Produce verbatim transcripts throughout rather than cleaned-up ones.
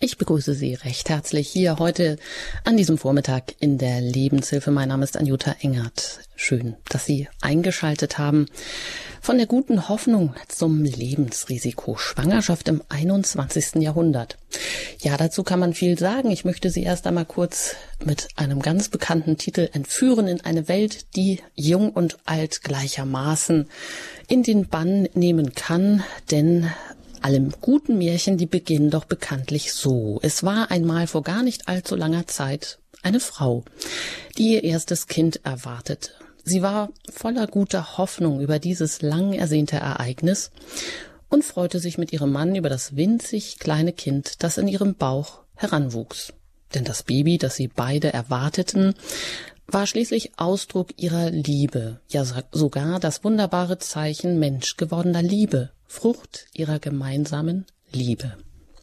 Ich begrüße Sie recht herzlich hier heute an diesem Vormittag in der Lebenshilfe. Mein Name ist Anjuta Engert. Schön, dass Sie eingeschaltet haben. Von der guten Hoffnung zum Lebensrisiko. Schwangerschaft im einundzwanzigsten Jahrhundert. Ja, dazu kann man viel sagen. Ich möchte Sie erst einmal kurz mit einem ganz bekannten Titel entführen in eine Welt, die jung und alt gleichermaßen in den Bann nehmen kann. Denn alle guten Märchen, die beginnen doch bekanntlich so. Es war einmal vor gar nicht allzu langer Zeit eine Frau, die ihr erstes Kind erwartete. Sie war voller guter Hoffnung über dieses lang ersehnte Ereignis und freute sich mit ihrem Mann über das winzig kleine Kind, das in ihrem Bauch heranwuchs. Denn das Baby, das sie beide erwarteten, war schließlich Ausdruck ihrer Liebe, ja sogar das wunderbare Zeichen menschgewordener Liebe, Frucht ihrer gemeinsamen Liebe.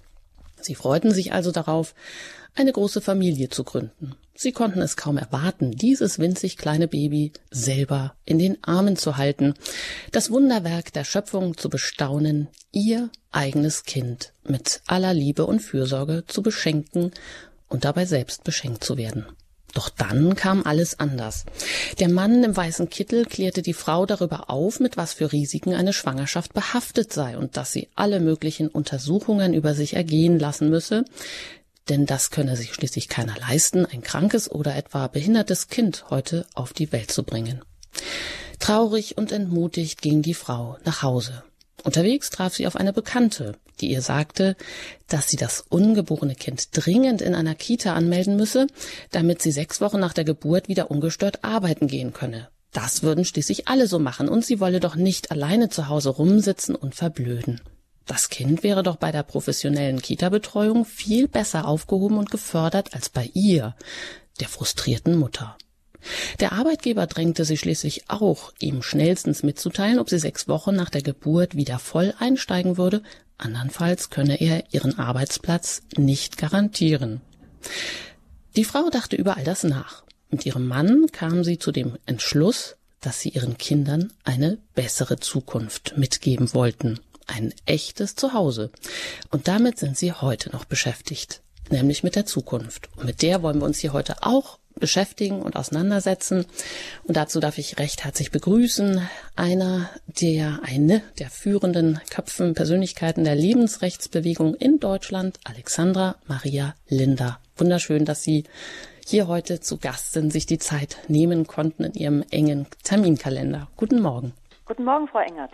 Sie freuten sich also darauf, eine große Familie zu gründen. Sie konnten es kaum erwarten, dieses winzig kleine Baby selber in den Armen zu halten, das Wunderwerk der Schöpfung zu bestaunen, ihr eigenes Kind mit aller Liebe und Fürsorge zu beschenken und dabei selbst beschenkt zu werden. Doch dann kam alles anders. Der Mann im weißen Kittel klärte die Frau darüber auf, mit was für Risiken eine Schwangerschaft behaftet sei und dass sie alle möglichen Untersuchungen über sich ergehen lassen müsse, denn das könne sich schließlich keiner leisten, ein krankes oder etwa behindertes Kind heute auf die Welt zu bringen. Traurig und entmutigt ging die Frau nach Hause. Unterwegs traf sie auf eine Bekannte, die ihr sagte, dass sie das ungeborene Kind dringend in einer Kita anmelden müsse, damit sie sechs Wochen nach der Geburt wieder ungestört arbeiten gehen könne. Das würden schließlich alle so machen und sie wolle doch nicht alleine zu Hause rumsitzen und verblöden. Das Kind wäre doch bei der professionellen Kita-Betreuung viel besser aufgehoben und gefördert als bei ihr, der frustrierten Mutter. Der Arbeitgeber drängte sie schließlich auch, ihm schnellstens mitzuteilen, ob sie sechs Wochen nach der Geburt wieder voll einsteigen würde, andernfalls könne er ihren Arbeitsplatz nicht garantieren. Die Frau dachte über all das nach. Mit ihrem Mann kam sie zu dem Entschluss, dass sie ihren Kindern eine bessere Zukunft mitgeben wollten. Ein echtes Zuhause. Und damit sind sie heute noch beschäftigt, nämlich mit der Zukunft. Und mit der wollen wir uns hier heute auch beschäftigen und auseinandersetzen. Und dazu darf ich recht herzlich begrüßen einer der, eine der führenden Köpfen, Persönlichkeiten der Lebensrechtsbewegung in Deutschland, Alexandra Maria Linder. Wunderschön, dass Sie hier heute zu Gast sind, sich die Zeit nehmen konnten in Ihrem engen Terminkalender. Guten Morgen. Guten Morgen, Frau Engert.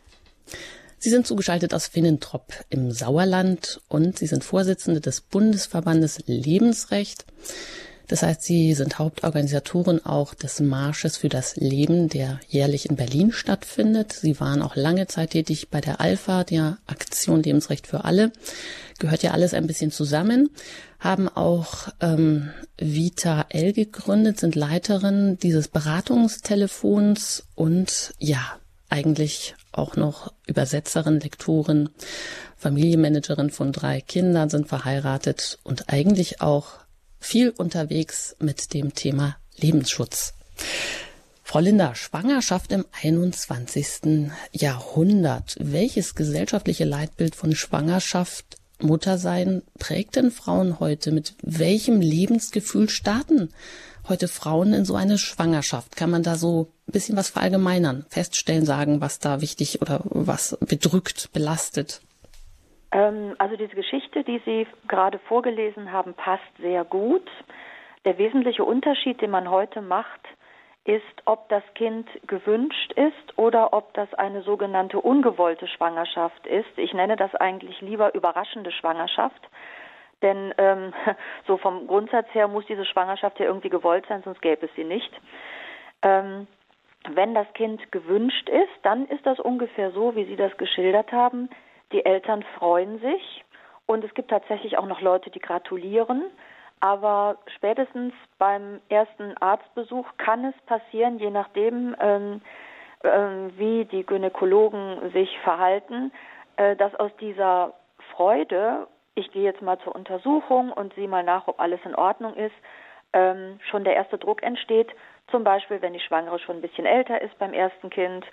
Sie sind zugeschaltet aus Finnentrop im Sauerland und Sie sind Vorsitzende des Bundesverbandes Lebensrecht. Das heißt, Sie sind Hauptorganisatorin auch des Marsches für das Leben, der jährlich in Berlin stattfindet. Sie waren auch lange Zeit tätig bei der ALPHA, der Aktion Lebensrecht für alle. Gehört ja alles ein bisschen zusammen. Haben auch ähm, Vita L gegründet, sind Leiterin dieses Beratungstelefons und ja, eigentlich auch noch Übersetzerin, Lektorin, Familienmanagerin von drei Kindern, sind verheiratet und eigentlich auch viel unterwegs mit dem Thema Lebensschutz. Frau Linder, Schwangerschaft im einundzwanzigsten Jahrhundert. Welches gesellschaftliche Leitbild von Schwangerschaft, Muttersein prägt denn Frauen heute? Mit welchem Lebensgefühl starten heute Frauen in so eine Schwangerschaft? Kann man da so ein bisschen was verallgemeinern, feststellen, sagen, was da wichtig oder was bedrückt, belastet? Ähm, also diese Geschichte, die Sie gerade vorgelesen haben, passt sehr gut. Der wesentliche Unterschied, den man heute macht, ist, ob das Kind gewünscht ist oder ob das eine sogenannte ungewollte Schwangerschaft ist. Ich nenne das eigentlich lieber überraschende Schwangerschaft. Denn ähm, so vom Grundsatz her muss diese Schwangerschaft ja irgendwie gewollt sein, sonst gäbe es sie nicht. Ähm, wenn das Kind gewünscht ist, dann ist das ungefähr so, wie Sie das geschildert haben. Die Eltern freuen sich und es gibt tatsächlich auch noch Leute, die gratulieren. Aber spätestens beim ersten Arztbesuch kann es passieren, je nachdem, ähm, äh, wie die Gynäkologen sich verhalten, äh, dass aus dieser Freude, ich gehe jetzt mal zur Untersuchung und sehe mal nach, ob alles in Ordnung ist, ähm, schon der erste Druck entsteht. Zum Beispiel, wenn die Schwangere schon ein bisschen älter ist beim ersten Kind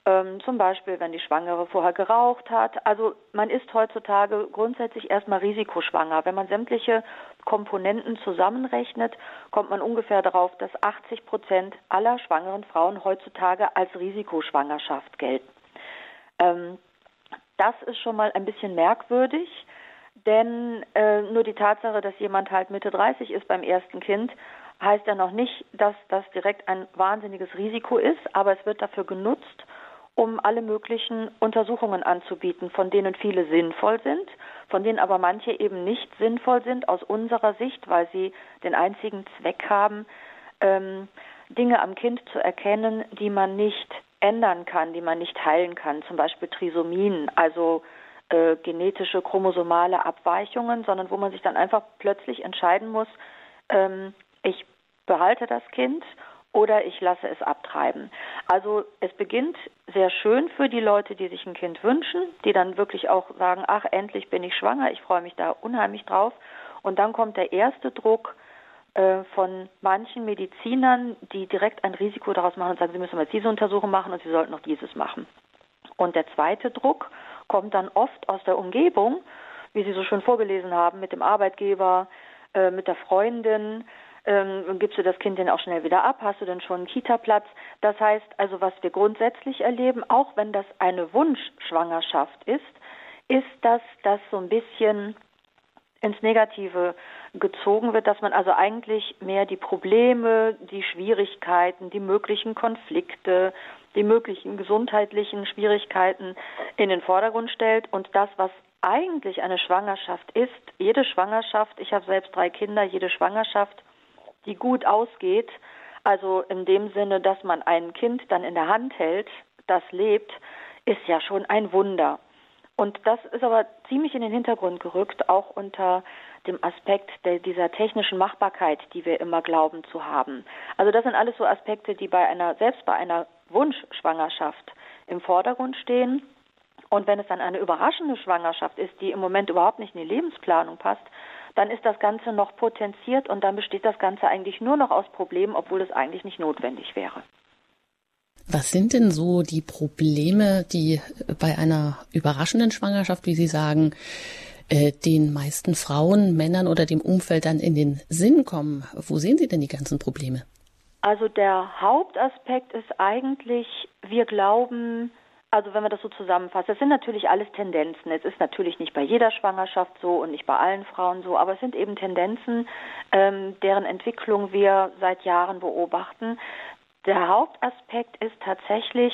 Ähm, zum Beispiel, wenn die Schwangere vorher geraucht hat. Also man ist heutzutage grundsätzlich erstmal risikoschwanger. Wenn man sämtliche Komponenten zusammenrechnet, kommt man ungefähr darauf, dass achtzig Prozent aller schwangeren Frauen heutzutage als Risikoschwangerschaft gelten. Ähm, das ist schon mal ein bisschen merkwürdig, denn äh, nur die Tatsache, dass jemand halt Mitte dreißig ist beim ersten Kind, heißt ja noch nicht, dass das direkt ein wahnsinniges Risiko ist, aber es wird dafür genutzt, um alle möglichen Untersuchungen anzubieten, von denen viele sinnvoll sind, von denen aber manche eben nicht sinnvoll sind aus unserer Sicht, weil sie den einzigen Zweck haben, ähm, Dinge am Kind zu erkennen, die man nicht ändern kann, die man nicht heilen kann, zum Beispiel Trisomien, also äh, genetische chromosomale Abweichungen, sondern wo man sich dann einfach plötzlich entscheiden muss, ähm, ich behalte das Kind oder ich lasse es abtreiben. Also es beginnt sehr schön für die Leute, die sich ein Kind wünschen, die dann wirklich auch sagen, ach, endlich bin ich schwanger, ich freue mich da unheimlich drauf. Und dann kommt der erste Druck äh, von manchen Medizinern, die direkt ein Risiko daraus machen und sagen, sie müssen jetzt diese Untersuchung machen und sie sollten noch dieses machen. Und der zweite Druck kommt dann oft aus der Umgebung, wie Sie so schön vorgelesen haben, mit dem Arbeitgeber, äh, mit der Freundin. Ähm, gibst du das Kind denn auch schnell wieder ab? Hast du denn schon einen Kita-Platz? Das heißt also, was wir grundsätzlich erleben, auch wenn das eine Wunschschwangerschaft ist, ist, dass das so ein bisschen ins Negative gezogen wird, dass man also eigentlich mehr die Probleme, die Schwierigkeiten, die möglichen Konflikte, die möglichen gesundheitlichen Schwierigkeiten in den Vordergrund stellt und das, was eigentlich eine Schwangerschaft ist, jede Schwangerschaft, ich habe selbst drei Kinder, jede Schwangerschaft, die gut ausgeht, also in dem Sinne, dass man ein Kind dann in der Hand hält, das lebt, ist ja schon ein Wunder. Und das ist aber ziemlich in den Hintergrund gerückt, auch unter dem Aspekt der, dieser technischen Machbarkeit, die wir immer glauben zu haben. Also das sind alles so Aspekte, die bei einer, selbst bei einer Wunschschwangerschaft im Vordergrund stehen. Und wenn es dann eine überraschende Schwangerschaft ist, die im Moment überhaupt nicht in die Lebensplanung passt, dann ist das Ganze noch potenziert und dann besteht das Ganze eigentlich nur noch aus Problemen, obwohl es eigentlich nicht notwendig wäre. Was sind denn so die Probleme, die bei einer überraschenden Schwangerschaft, wie Sie sagen, äh, den meisten Frauen, Männern oder dem Umfeld dann in den Sinn kommen? Wo sehen Sie denn die ganzen Probleme? Also der Hauptaspekt ist eigentlich, wir glauben, also wenn man das so zusammenfasst, das sind natürlich alles Tendenzen. Es ist natürlich nicht bei jeder Schwangerschaft so und nicht bei allen Frauen so, aber es sind eben Tendenzen, ähm, deren Entwicklung wir seit Jahren beobachten. Der Hauptaspekt ist tatsächlich,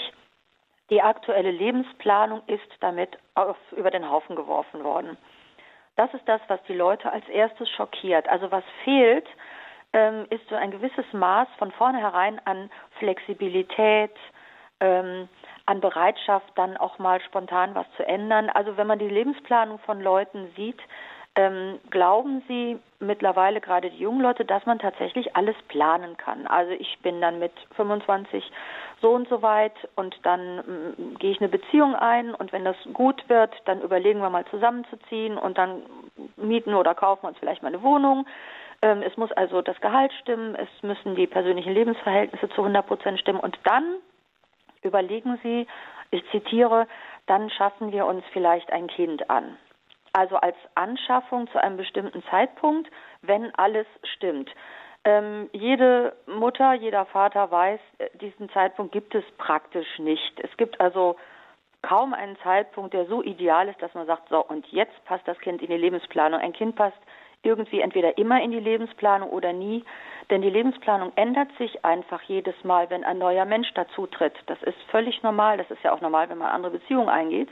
die aktuelle Lebensplanung ist damit auf, über den Haufen geworfen worden. Das ist das, was die Leute als erstes schockiert. Also was fehlt, ähm, ist so ein gewisses Maß von vornherein an Flexibilität, ähm, an Bereitschaft, dann auch mal spontan was zu ändern. Also wenn man die Lebensplanung von Leuten sieht, ähm, glauben sie mittlerweile, gerade die jungen Leute, dass man tatsächlich alles planen kann. Also ich bin dann mit fünfundzwanzig so und so weit und dann ähm, gehe ich eine Beziehung ein und wenn das gut wird, dann überlegen wir mal zusammenzuziehen und dann mieten oder kaufen wir uns vielleicht mal eine Wohnung. Ähm, es muss also das Gehalt stimmen, es müssen die persönlichen Lebensverhältnisse zu hundert Prozent stimmen und dann überlegen Sie, ich zitiere, dann schaffen wir uns vielleicht ein Kind an. Also als Anschaffung zu einem bestimmten Zeitpunkt, wenn alles stimmt. Ähm, jede Mutter, jeder Vater weiß, diesen Zeitpunkt gibt es praktisch nicht. Es gibt also kaum einen Zeitpunkt, der so ideal ist, dass man sagt, so und jetzt passt das Kind in die Lebensplanung. Ein Kind passt irgendwie entweder immer in die Lebensplanung oder nie, denn die Lebensplanung ändert sich einfach jedes Mal, wenn ein neuer Mensch dazutritt. Das ist völlig normal, das ist ja auch normal, wenn man eine andere Beziehung eingeht.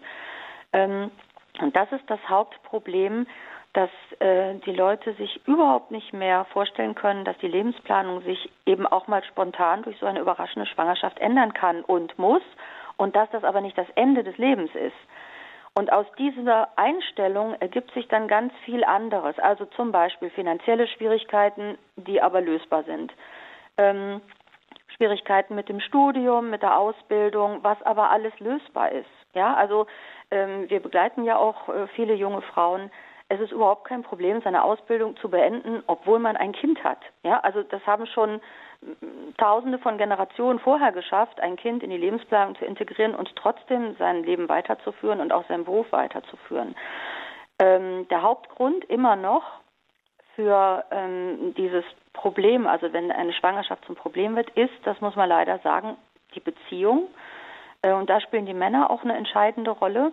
Ähm, und das ist das Hauptproblem, dass äh, die Leute sich überhaupt nicht mehr vorstellen können, dass die Lebensplanung sich eben auch mal spontan durch so eine überraschende Schwangerschaft ändern kann und muss und dass das aber nicht das Ende des Lebens ist. Und aus dieser Einstellung ergibt sich dann ganz viel anderes, also zum Beispiel finanzielle Schwierigkeiten, die aber lösbar sind. Ähm, Schwierigkeiten mit dem Studium, mit der Ausbildung, was aber alles lösbar ist. Ja, also ähm, wir begleiten ja auch äh, viele junge Frauen, es ist überhaupt kein Problem, seine Ausbildung zu beenden, obwohl man ein Kind hat. Ja, also das haben schon Tausende von Generationen vorher geschafft, ein Kind in die Lebensplanung zu integrieren und trotzdem sein Leben weiterzuführen und auch seinen Beruf weiterzuführen. Ähm, der Hauptgrund immer noch für ähm, dieses Problem, also wenn eine Schwangerschaft zum Problem wird, ist, das muss man leider sagen, die Beziehung. Äh, und da spielen die Männer auch eine entscheidende Rolle.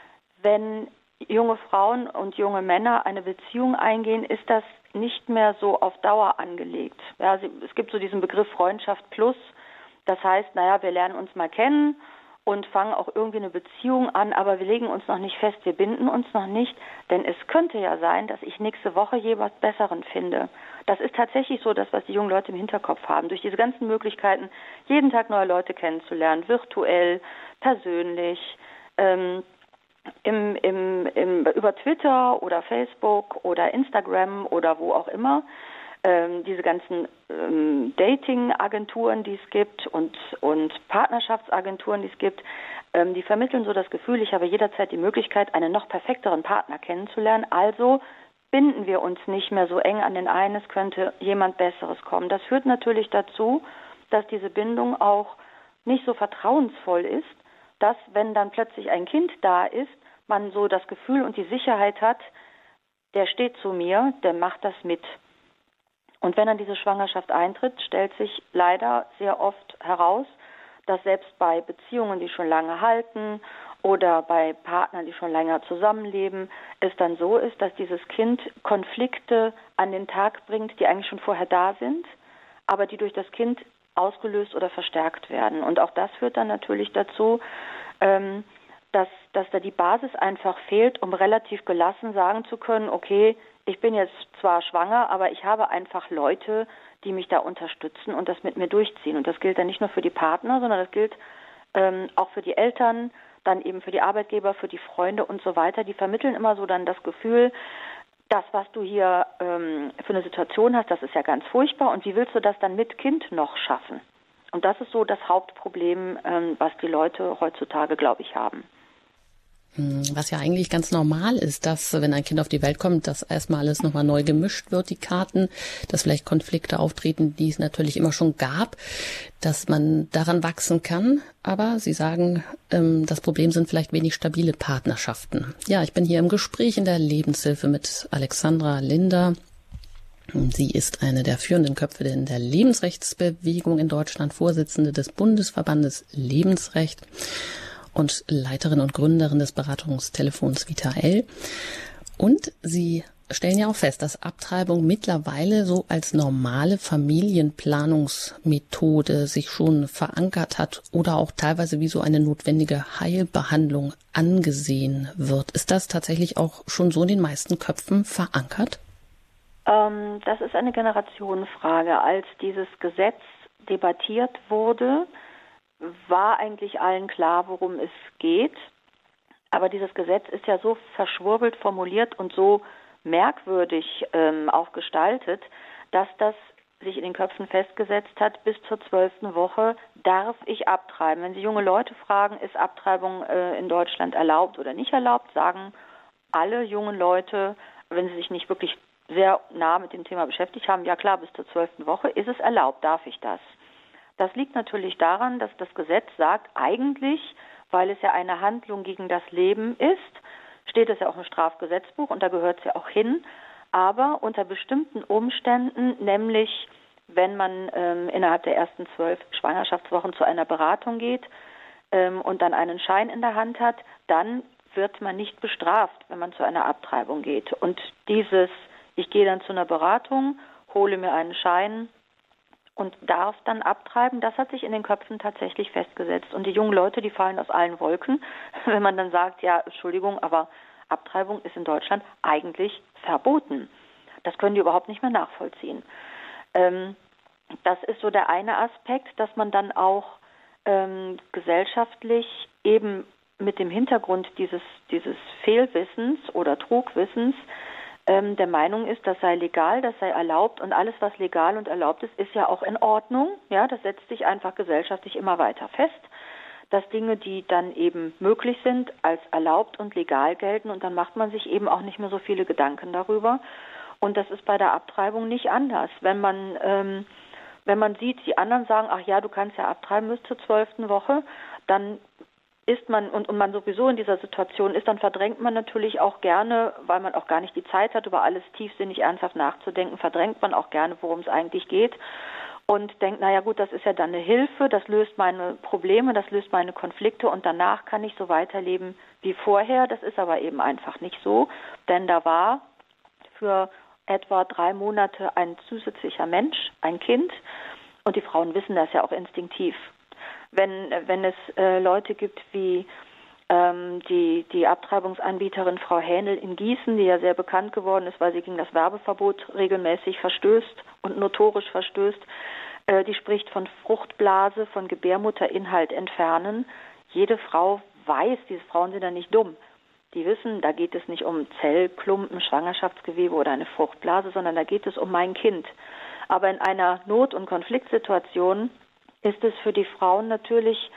Wenn junge Frauen und junge Männer eine Beziehung eingehen, ist das nicht mehr so auf Dauer angelegt. Ja, es gibt so diesen Begriff Freundschaft plus. Das heißt, naja, wir lernen uns mal kennen und fangen auch irgendwie eine Beziehung an, aber wir legen uns noch nicht fest, wir binden uns noch nicht, denn es könnte ja sein, dass ich nächste Woche jemand Besseren finde. Das ist tatsächlich so das, was die jungen Leute im Hinterkopf haben. Durch diese ganzen Möglichkeiten, jeden Tag neue Leute kennenzulernen, virtuell, persönlich, ähm, im, im, im, über Twitter oder Facebook oder Instagram oder wo auch immer. Ähm, diese ganzen ähm, Dating-Agenturen, die es gibt und, und Partnerschaftsagenturen, die es gibt, ähm, die vermitteln so das Gefühl, ich habe jederzeit die Möglichkeit, einen noch perfekteren Partner kennenzulernen. Also binden wir uns nicht mehr so eng an den einen, es könnte jemand Besseres kommen. Das führt natürlich dazu, dass diese Bindung auch nicht so vertrauensvoll ist, dass, wenn dann plötzlich ein Kind da ist, man so das Gefühl und die Sicherheit hat, der steht zu mir, der macht das mit. Und wenn dann diese Schwangerschaft eintritt, stellt sich leider sehr oft heraus, dass selbst bei Beziehungen, die schon lange halten oder bei Partnern, die schon länger zusammenleben, es dann so ist, dass dieses Kind Konflikte an den Tag bringt, die eigentlich schon vorher da sind, aber die durch das Kind ausgelöst oder verstärkt werden. Und auch das führt dann natürlich dazu, ähm, dass, dass da die Basis einfach fehlt, um relativ gelassen sagen zu können, okay, ich bin jetzt zwar schwanger, aber ich habe einfach Leute, die mich da unterstützen und das mit mir durchziehen. Und das gilt dann nicht nur für die Partner, sondern das gilt ähm, auch für die Eltern, dann eben für die Arbeitgeber, für die Freunde und so weiter. Die vermitteln immer so dann das Gefühl, das, was du hier ähm, für eine Situation hast, das ist ja ganz furchtbar. Und wie willst du das dann mit Kind noch schaffen? Und das ist so das Hauptproblem, ähm, was die Leute heutzutage, glaube ich, haben. Was ja eigentlich ganz normal ist, dass, wenn ein Kind auf die Welt kommt, dass erstmal alles nochmal neu gemischt wird, die Karten, dass vielleicht Konflikte auftreten, die es natürlich immer schon gab, dass man daran wachsen kann. Aber Sie sagen, das Problem sind vielleicht wenig stabile Partnerschaften. Ja, ich bin hier im Gespräch in der Lebenshilfe mit Alexandra Linder. Sie ist eine der führenden Köpfe in der Lebensrechtsbewegung in Deutschland, Vorsitzende des Bundesverbandes Lebensrecht und Leiterin und Gründerin des Beratungstelefons Vitael. Und Sie stellen ja auch fest, dass Abtreibung mittlerweile so als normale Familienplanungsmethode sich schon verankert hat oder auch teilweise wie so eine notwendige Heilbehandlung angesehen wird. Ist das tatsächlich auch schon so in den meisten Köpfen verankert? Ähm, das ist eine Generationenfrage. Als dieses Gesetz debattiert wurde, war eigentlich allen klar, worum es geht. Aber dieses Gesetz ist ja so verschwurbelt formuliert und so merkwürdig ähm, auch gestaltet, dass das sich in den Köpfen festgesetzt hat, bis zur zwölften Woche darf ich abtreiben. Wenn Sie junge Leute fragen, ist Abtreibung äh, in Deutschland erlaubt oder nicht erlaubt, sagen alle jungen Leute, wenn sie sich nicht wirklich sehr nah mit dem Thema beschäftigt haben, ja klar, bis zur zwölften Woche ist es erlaubt, darf ich das. Das liegt natürlich daran, dass das Gesetz sagt, eigentlich, weil es ja eine Handlung gegen das Leben ist, steht es ja auch im Strafgesetzbuch und da gehört es ja auch hin, aber unter bestimmten Umständen, nämlich wenn man ähm, innerhalb der ersten zwölf Schwangerschaftswochen zu einer Beratung geht ähm, und dann einen Schein in der Hand hat, dann wird man nicht bestraft, wenn man zu einer Abtreibung geht. Und dieses, ich gehe dann zu einer Beratung, hole mir einen Schein und darf dann abtreiben, das hat sich in den Köpfen tatsächlich festgesetzt. Und die jungen Leute, die fallen aus allen Wolken, wenn man dann sagt, ja, Entschuldigung, aber Abtreibung ist in Deutschland eigentlich verboten. Das können die überhaupt nicht mehr nachvollziehen. Ähm, das ist so der eine Aspekt, dass man dann auch ähm, gesellschaftlich eben mit dem Hintergrund dieses, dieses Fehlwissens oder Trugwissens der Meinung ist, das sei legal, das sei erlaubt und alles, was legal und erlaubt ist, ist ja auch in Ordnung. Ja, das setzt sich einfach gesellschaftlich immer weiter fest. dass Dinge, die dann eben möglich sind, als erlaubt und legal gelten und dann macht man sich eben auch nicht mehr so viele Gedanken darüber. Und das ist bei der Abtreibung nicht anders. Wenn man, ähm, wenn man sieht, die anderen sagen, ach ja, du kannst ja abtreiben bis zur zwölften Woche, dann ist man und, und man sowieso in dieser Situation ist, dann verdrängt man natürlich auch gerne, weil man auch gar nicht die Zeit hat, über alles tiefsinnig ernsthaft nachzudenken, verdrängt man auch gerne, worum es eigentlich geht und denkt, naja gut, das ist ja dann eine Hilfe, das löst meine Probleme, das löst meine Konflikte und danach kann ich so weiterleben wie vorher. Das ist aber eben einfach nicht so, denn da war für etwa drei Monate ein zusätzlicher Mensch, ein Kind und die Frauen wissen das ja auch instinktiv. Wenn, wenn es äh, Leute gibt wie ähm, die, die Abtreibungsanbieterin Frau Hähnel in Gießen, die ja sehr bekannt geworden ist, weil sie gegen das Werbeverbot regelmäßig verstößt und notorisch verstößt, äh, die spricht von Fruchtblase, von Gebärmutterinhalt entfernen. Jede Frau weiß, diese Frauen sind ja nicht dumm. Die wissen, da geht es nicht um Zellklumpen, Schwangerschaftsgewebe oder eine Fruchtblase, sondern da geht es um mein Kind. Aber in einer Not- und Konfliktsituation ist es für die Frauen natürlich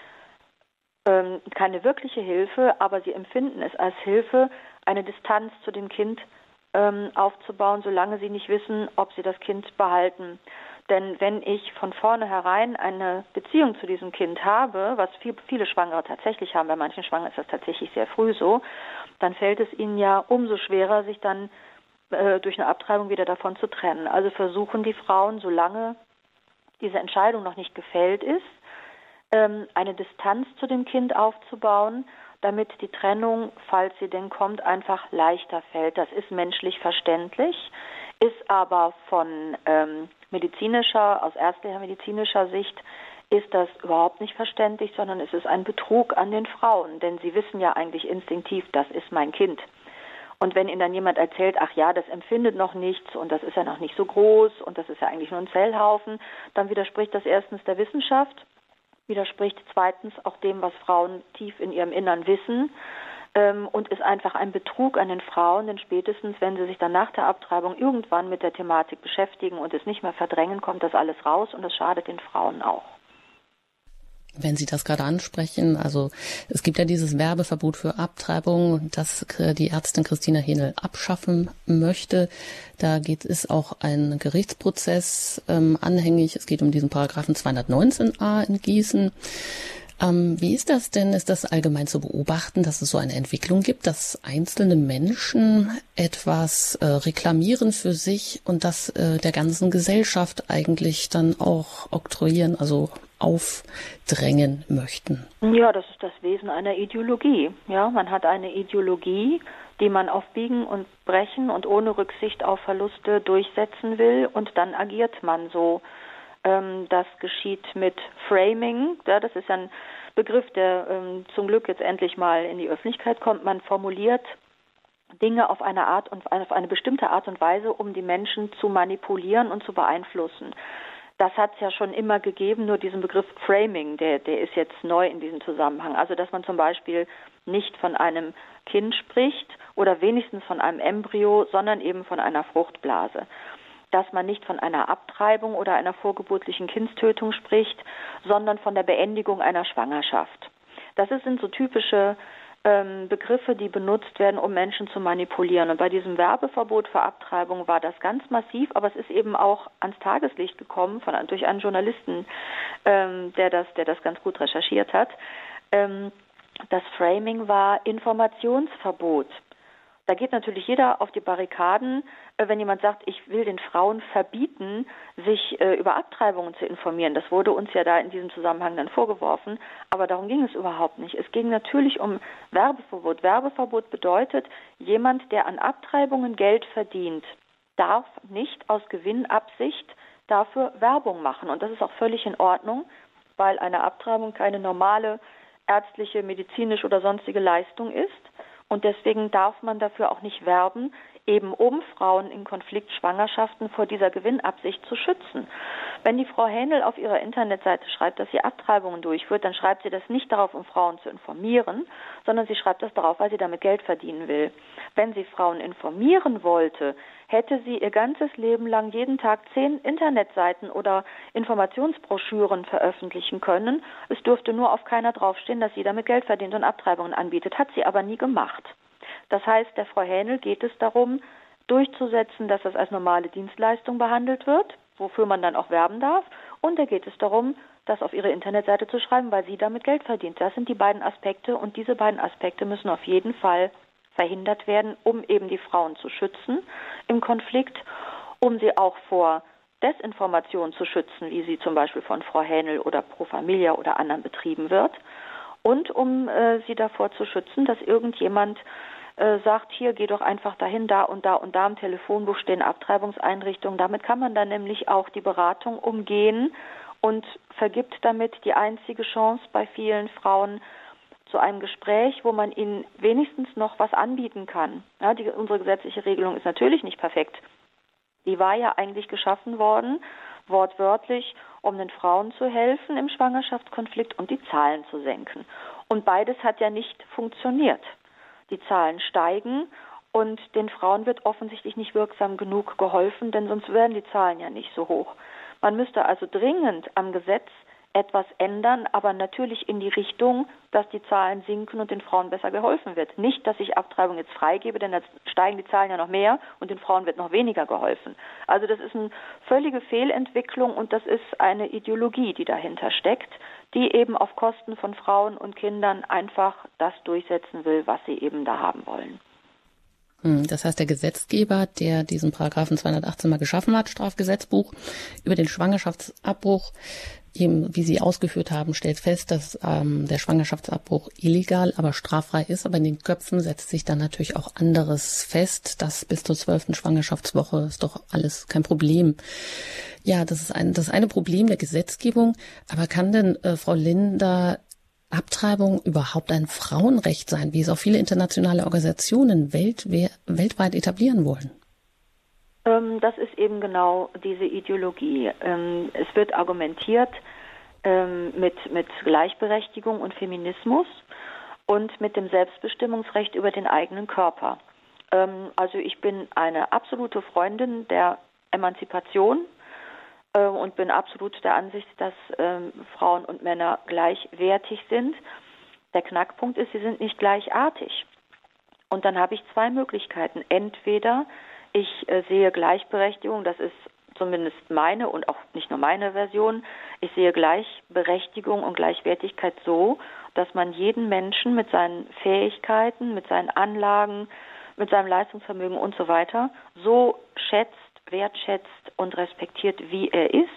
ähm, keine wirkliche Hilfe, aber sie empfinden es als Hilfe, eine Distanz zu dem Kind ähm, aufzubauen, solange sie nicht wissen, ob sie das Kind behalten. Denn wenn ich von vornherein eine Beziehung zu diesem Kind habe, was viel, viele Schwangere tatsächlich haben, bei manchen Schwangeren ist das tatsächlich sehr früh so, dann fällt es ihnen ja umso schwerer, sich dann äh, durch eine Abtreibung wieder davon zu trennen. Also versuchen die Frauen, solange diese Entscheidung noch nicht gefällt ist, ähm, eine Distanz zu dem Kind aufzubauen, damit die Trennung, falls sie denn kommt, einfach leichter fällt. Das ist menschlich verständlich, ist aber von ähm, medizinischer, aus ärztlicher medizinischer Sicht, ist das überhaupt nicht verständlich, sondern es ist ein Betrug an den Frauen, denn sie wissen ja eigentlich instinktiv, das ist mein Kind. Und wenn ihnen dann jemand erzählt, ach ja, das empfindet noch nichts und das ist ja noch nicht so groß und das ist ja eigentlich nur ein Zellhaufen, dann widerspricht das erstens der Wissenschaft, widerspricht zweitens auch dem, was Frauen tief in ihrem Innern wissen ähm, und ist einfach ein Betrug an den Frauen, denn spätestens, wenn sie sich dann nach der Abtreibung irgendwann mit der Thematik beschäftigen und es nicht mehr verdrängen, kommt das alles raus und das schadet den Frauen auch. Wenn Sie das gerade ansprechen, also es gibt ja dieses Werbeverbot für Abtreibung, das die Ärztin Christina Hähnel abschaffen möchte. Da geht es auch ein Gerichtsprozess ähm, anhängig. Es geht um diesen Paragraphen zweihundertneunzehn a in Gießen. Ähm, wie ist das denn? Ist das allgemein zu beobachten, dass es so eine Entwicklung gibt, dass einzelne Menschen etwas äh, reklamieren für sich und das äh, der ganzen Gesellschaft eigentlich dann auch oktroyieren, also aufdrängen möchten? Ja, das ist das Wesen einer Ideologie. Ja, man hat eine Ideologie, die man auf Biegen und Brechen und ohne Rücksicht auf Verluste durchsetzen will und dann agiert man so. Ähm, das geschieht mit Framing. Ja, das ist ein Begriff, der ähm, zum Glück jetzt endlich mal in die Öffentlichkeit kommt. Man formuliert Dinge auf eine Art und auf eine bestimmte Art und Weise, um die Menschen zu manipulieren und zu beeinflussen. Das hat es ja schon immer gegeben, nur diesen Begriff Framing, der, der ist jetzt neu in diesem Zusammenhang. Also, dass man zum Beispiel nicht von einem Kind spricht oder wenigstens von einem Embryo, sondern eben von einer Fruchtblase. Dass man nicht von einer Abtreibung oder einer vorgeburtlichen Kindstötung spricht, sondern von der Beendigung einer Schwangerschaft. Das sind so typische ähm, Begriffe, die benutzt werden, um Menschen zu manipulieren. Und bei diesem Werbeverbot für Abtreibung war das ganz massiv, aber es ist eben auch ans Tageslicht gekommen von, durch einen Journalisten, ähm, der das, der das ganz gut recherchiert hat. Ähm, das Framing war Informationsverbot. Da geht natürlich jeder auf die Barrikaden, wenn jemand sagt, ich will den Frauen verbieten, sich äh, über Abtreibungen zu informieren. Das wurde uns ja da in diesem Zusammenhang dann vorgeworfen, aber darum ging es überhaupt nicht. Es ging natürlich um Werbeverbot. Werbeverbot bedeutet, jemand, der an Abtreibungen Geld verdient, darf nicht aus Gewinnabsicht dafür Werbung machen. Und das ist auch völlig in Ordnung, weil eine Abtreibung keine normale ärztliche, medizinische oder sonstige Leistung ist. Und deswegen darf man dafür auch nicht werben, eben um Frauen in Konfliktschwangerschaften vor dieser Gewinnabsicht zu schützen. Wenn die Frau Hähnel auf ihrer Internetseite schreibt, dass sie Abtreibungen durchführt, dann schreibt sie das nicht darauf, um Frauen zu informieren, sondern sie schreibt das darauf, weil sie damit Geld verdienen will. Wenn sie Frauen informieren wollte, hätte sie ihr ganzes Leben lang jeden Tag zehn Internetseiten oder Informationsbroschüren veröffentlichen können. Es durfte nur auf keiner draufstehen, dass sie damit Geld verdient und Abtreibungen anbietet. Hat sie aber nie gemacht. Das heißt, der Frau Hähnel geht es darum, durchzusetzen, dass das als normale Dienstleistung behandelt wird, wofür man dann auch werben darf. Und da geht es darum, das auf ihre Internetseite zu schreiben, weil sie damit Geld verdient. Das sind die beiden Aspekte und diese beiden Aspekte müssen auf jeden Fall verhindert werden, um eben die Frauen zu schützen im Konflikt, um sie auch vor Desinformation zu schützen, wie sie zum Beispiel von Frau Hähnel oder Pro Familia oder anderen betrieben wird, und um äh, sie davor zu schützen, dass irgendjemand äh, sagt, hier, geh doch einfach dahin, da und da und da im Telefonbuch stehen Abtreibungseinrichtungen. Damit kann man dann nämlich auch die Beratung umgehen und vergibt damit die einzige Chance bei vielen Frauen zu einem Gespräch, wo man ihnen wenigstens noch was anbieten kann. Ja, die, unsere gesetzliche Regelung ist natürlich nicht perfekt. Die war ja eigentlich geschaffen worden, wortwörtlich, um den Frauen zu helfen im Schwangerschaftskonflikt und die Zahlen zu senken. Und beides hat ja nicht funktioniert. Die Zahlen steigen und den Frauen wird offensichtlich nicht wirksam genug geholfen, denn sonst wären die Zahlen ja nicht so hoch. Man müsste also dringend am Gesetz etwas ändern, aber natürlich in die Richtung, dass die Zahlen sinken und den Frauen besser geholfen wird. Nicht, dass ich Abtreibung jetzt freigebe, denn dann steigen die Zahlen ja noch mehr und den Frauen wird noch weniger geholfen. Also das ist eine völlige Fehlentwicklung und das ist eine Ideologie, die dahinter steckt, die eben auf Kosten von Frauen und Kindern einfach das durchsetzen will, was sie eben da haben wollen. Das heißt, der Gesetzgeber, der diesen Paragraphen zweihundertachtzehn mal geschaffen hat, Strafgesetzbuch, über den Schwangerschaftsabbruch, eben, wie Sie ausgeführt haben, stellt fest, dass ähm, der Schwangerschaftsabbruch illegal, aber straffrei ist. Aber in den Köpfen setzt sich dann natürlich auch anderes fest. Das bis zur zwölften Schwangerschaftswoche ist doch alles kein Problem. Ja, das ist ein, das eine Problem der Gesetzgebung. Aber kann denn äh, Frau Linder Abtreibung überhaupt ein Frauenrecht sein, wie es auch viele internationale Organisationen weltwe- weltweit etablieren wollen? Ähm, das ist eben genau diese Ideologie. Ähm, es wird argumentiert ähm, mit, mit Gleichberechtigung und Feminismus und mit dem Selbstbestimmungsrecht über den eigenen Körper. Ähm, also ich bin eine absolute Freundin der Emanzipation und bin absolut der Ansicht, dass ähm, Frauen und Männer gleichwertig sind. Der Knackpunkt ist, sie sind nicht gleichartig. Und dann habe ich zwei Möglichkeiten. Entweder ich äh, sehe Gleichberechtigung, das ist zumindest meine und auch nicht nur meine Version, ich sehe Gleichberechtigung und Gleichwertigkeit so, dass man jeden Menschen mit seinen Fähigkeiten, mit seinen Anlagen, mit seinem Leistungsvermögen und so weiter so schätzt, wertschätzt und respektiert, wie er ist,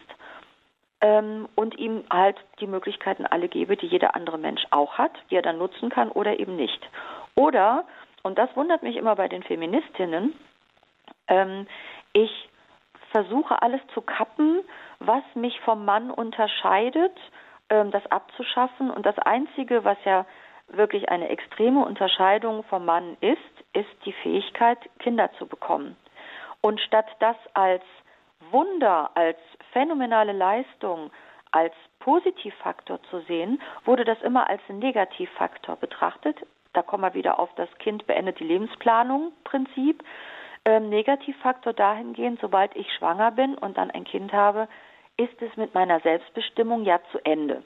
ähm, und ihm halt die Möglichkeiten alle gebe, die jeder andere Mensch auch hat, die er dann nutzen kann oder eben nicht. Oder, und das wundert mich immer bei den Feministinnen, ähm, ich versuche alles zu kappen, was mich vom Mann unterscheidet, ähm, das abzuschaffen. Und das Einzige, was ja wirklich eine extreme Unterscheidung vom Mann ist, ist die Fähigkeit, Kinder zu bekommen. Und statt das als Wunder, als phänomenale Leistung, als Positivfaktor zu sehen, wurde das immer als Negativfaktor betrachtet. Da kommen wir wieder auf das Kind beendet die Lebensplanung Prinzip. Ähm, Negativfaktor dahingehend, sobald ich schwanger bin und dann ein Kind habe, ist es mit meiner Selbstbestimmung ja zu Ende.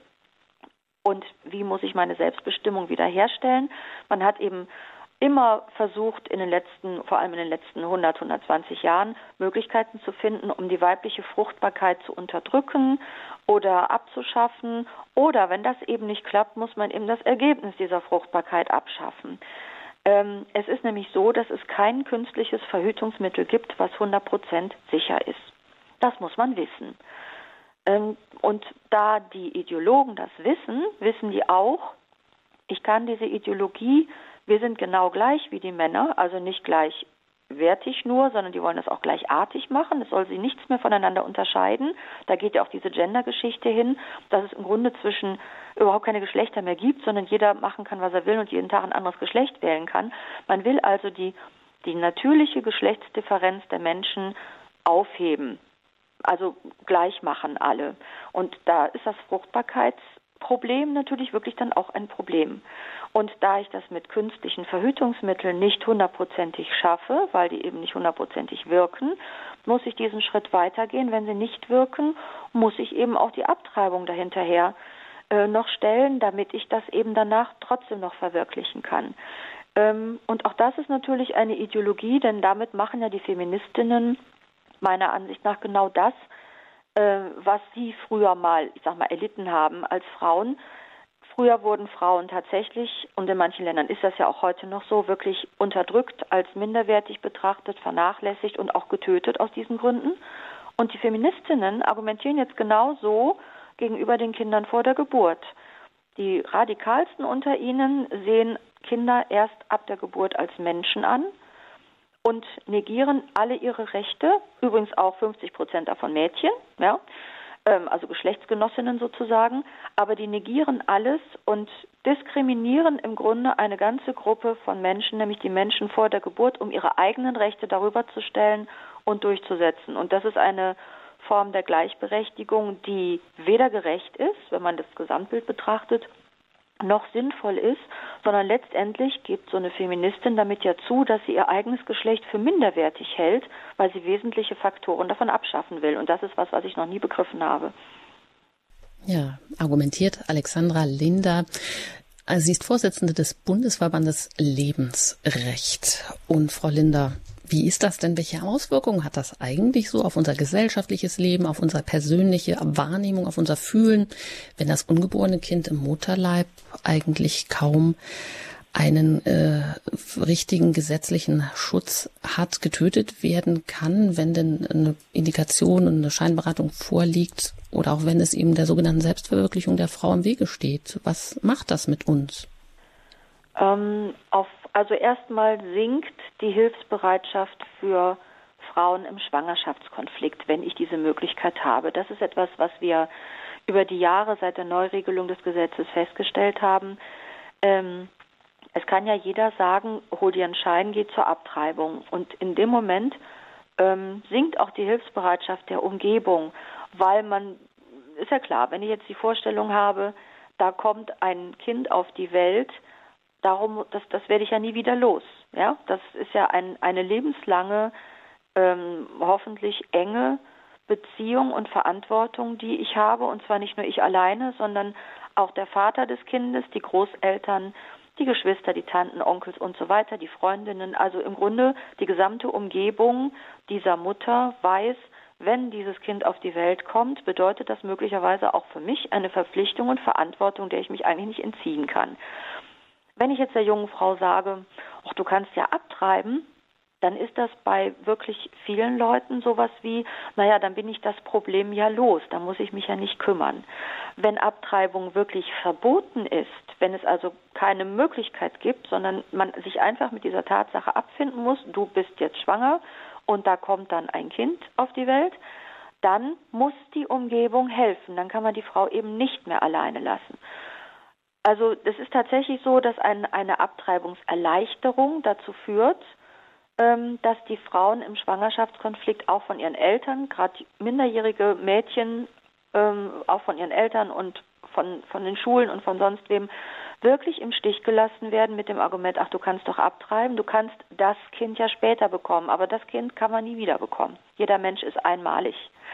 Und wie muss ich meine Selbstbestimmung wiederherstellen? Man hat eben immer versucht, in den letzten, vor allem in den letzten hundert, hundertzwanzig Jahren, Möglichkeiten zu finden, um die weibliche Fruchtbarkeit zu unterdrücken oder abzuschaffen. Oder wenn das eben nicht klappt, muss man eben das Ergebnis dieser Fruchtbarkeit abschaffen. Ähm, es ist nämlich so, dass es kein künstliches Verhütungsmittel gibt, was hundert Prozent sicher ist. Das muss man wissen. Ähm, und da die Ideologen das wissen, wissen die auch, ich kann diese Ideologie, wir sind genau gleich wie die Männer, also nicht gleichwertig nur, sondern die wollen das auch gleichartig machen. Es soll sie nichts mehr voneinander unterscheiden. Da geht ja auch diese Gender-Geschichte hin, dass es im Grunde zwischen überhaupt keine Geschlechter mehr gibt, sondern jeder machen kann, was er will und jeden Tag ein anderes Geschlecht wählen kann. Man will also die die natürliche Geschlechtsdifferenz der Menschen aufheben. Also gleich machen alle. Und da ist das Fruchtbarkeitsproblem natürlich wirklich dann auch ein Problem. Und da ich das mit künstlichen Verhütungsmitteln nicht hundertprozentig schaffe, weil die eben nicht hundertprozentig wirken, muss ich diesen Schritt weitergehen. Wenn sie nicht wirken, muss ich eben auch die Abtreibung dahinterher äh, noch stellen, damit ich das eben danach trotzdem noch verwirklichen kann. Ähm, und auch das ist natürlich eine Ideologie, denn damit machen ja die Feministinnen meiner Ansicht nach genau das, äh, was sie früher mal, ich sag mal, erlitten haben als Frauen. Früher wurden Frauen tatsächlich, und in manchen Ländern ist das ja auch heute noch so, wirklich unterdrückt, als minderwertig betrachtet, vernachlässigt und auch getötet aus diesen Gründen. Und die Feministinnen argumentieren jetzt genau so gegenüber den Kindern vor der Geburt. Die radikalsten unter ihnen sehen Kinder erst ab der Geburt als Menschen an und negieren alle ihre Rechte, übrigens auch fünfzig Prozent davon Mädchen, ja, ähm, also Geschlechtsgenossinnen sozusagen, aber die negieren alles und diskriminieren im Grunde eine ganze Gruppe von Menschen, nämlich die Menschen vor der Geburt, um ihre eigenen Rechte darüber zu stellen und durchzusetzen. Und das ist eine Form der Gleichberechtigung, die weder gerecht ist, wenn man das Gesamtbild betrachtet, noch sinnvoll ist, sondern letztendlich gibt so eine Feministin damit ja zu, dass sie ihr eigenes Geschlecht für minderwertig hält, weil sie wesentliche Faktoren davon abschaffen will. Und das ist was, was ich noch nie begriffen habe. Ja, argumentiert Alexandra Linder. Sie ist Vorsitzende des Bundesverbandes Lebensrecht. Und Frau Linder, wie ist das denn? Welche Auswirkungen hat das eigentlich so auf unser gesellschaftliches Leben, auf unsere persönliche Wahrnehmung, auf unser Fühlen, wenn das ungeborene Kind im Mutterleib eigentlich kaum einen äh, richtigen gesetzlichen Schutz hat, getötet werden kann, wenn denn eine Indikation und eine Scheinberatung vorliegt oder auch wenn es eben der sogenannten Selbstverwirklichung der Frau im Wege steht? Was macht das mit uns? Ähm, auf, also erstmal sinkt die Hilfsbereitschaft für Frauen im Schwangerschaftskonflikt, wenn ich diese Möglichkeit habe. Das ist etwas, was wir über die Jahre seit der Neuregelung des Gesetzes festgestellt haben. Ähm, es kann ja jeder sagen, hol dir einen Schein, geh zur Abtreibung. Und in dem Moment ähm, sinkt auch die Hilfsbereitschaft der Umgebung, weil man, ist ja klar, wenn ich jetzt die Vorstellung habe, da kommt ein Kind auf die Welt, darum, das, das werde ich ja nie wieder los. Ja, das ist ja ein, eine lebenslange, ähm, hoffentlich enge Beziehung und Verantwortung, die ich habe, und zwar nicht nur ich alleine, sondern auch der Vater des Kindes, die Großeltern, die Geschwister, die Tanten, Onkels und so weiter, die Freundinnen, also im Grunde die gesamte Umgebung dieser Mutter weiß, wenn dieses Kind auf die Welt kommt, bedeutet das möglicherweise auch für mich eine Verpflichtung und Verantwortung, der ich mich eigentlich nicht entziehen kann. Wenn ich jetzt der jungen Frau sage, ach, du kannst ja abtreiben, dann ist das bei wirklich vielen Leuten sowas wie, naja, dann bin ich das Problem ja los, da muss ich mich ja nicht kümmern. Wenn Abtreibung wirklich verboten ist, wenn es also keine Möglichkeit gibt, sondern man sich einfach mit dieser Tatsache abfinden muss, du bist jetzt schwanger und da kommt dann ein Kind auf die Welt, dann muss die Umgebung helfen, dann kann man die Frau eben nicht mehr alleine lassen. Also es ist tatsächlich so, dass ein, eine Abtreibungserleichterung dazu führt, ähm, dass die Frauen im Schwangerschaftskonflikt auch von ihren Eltern, gerade minderjährige Mädchen, ähm, auch von ihren Eltern und von, von den Schulen und von sonst wem, wirklich im Stich gelassen werden mit dem Argument, ach, du kannst doch abtreiben, du kannst das Kind ja später bekommen, aber das Kind kann man nie wieder bekommen. Jeder Mensch ist einmalig.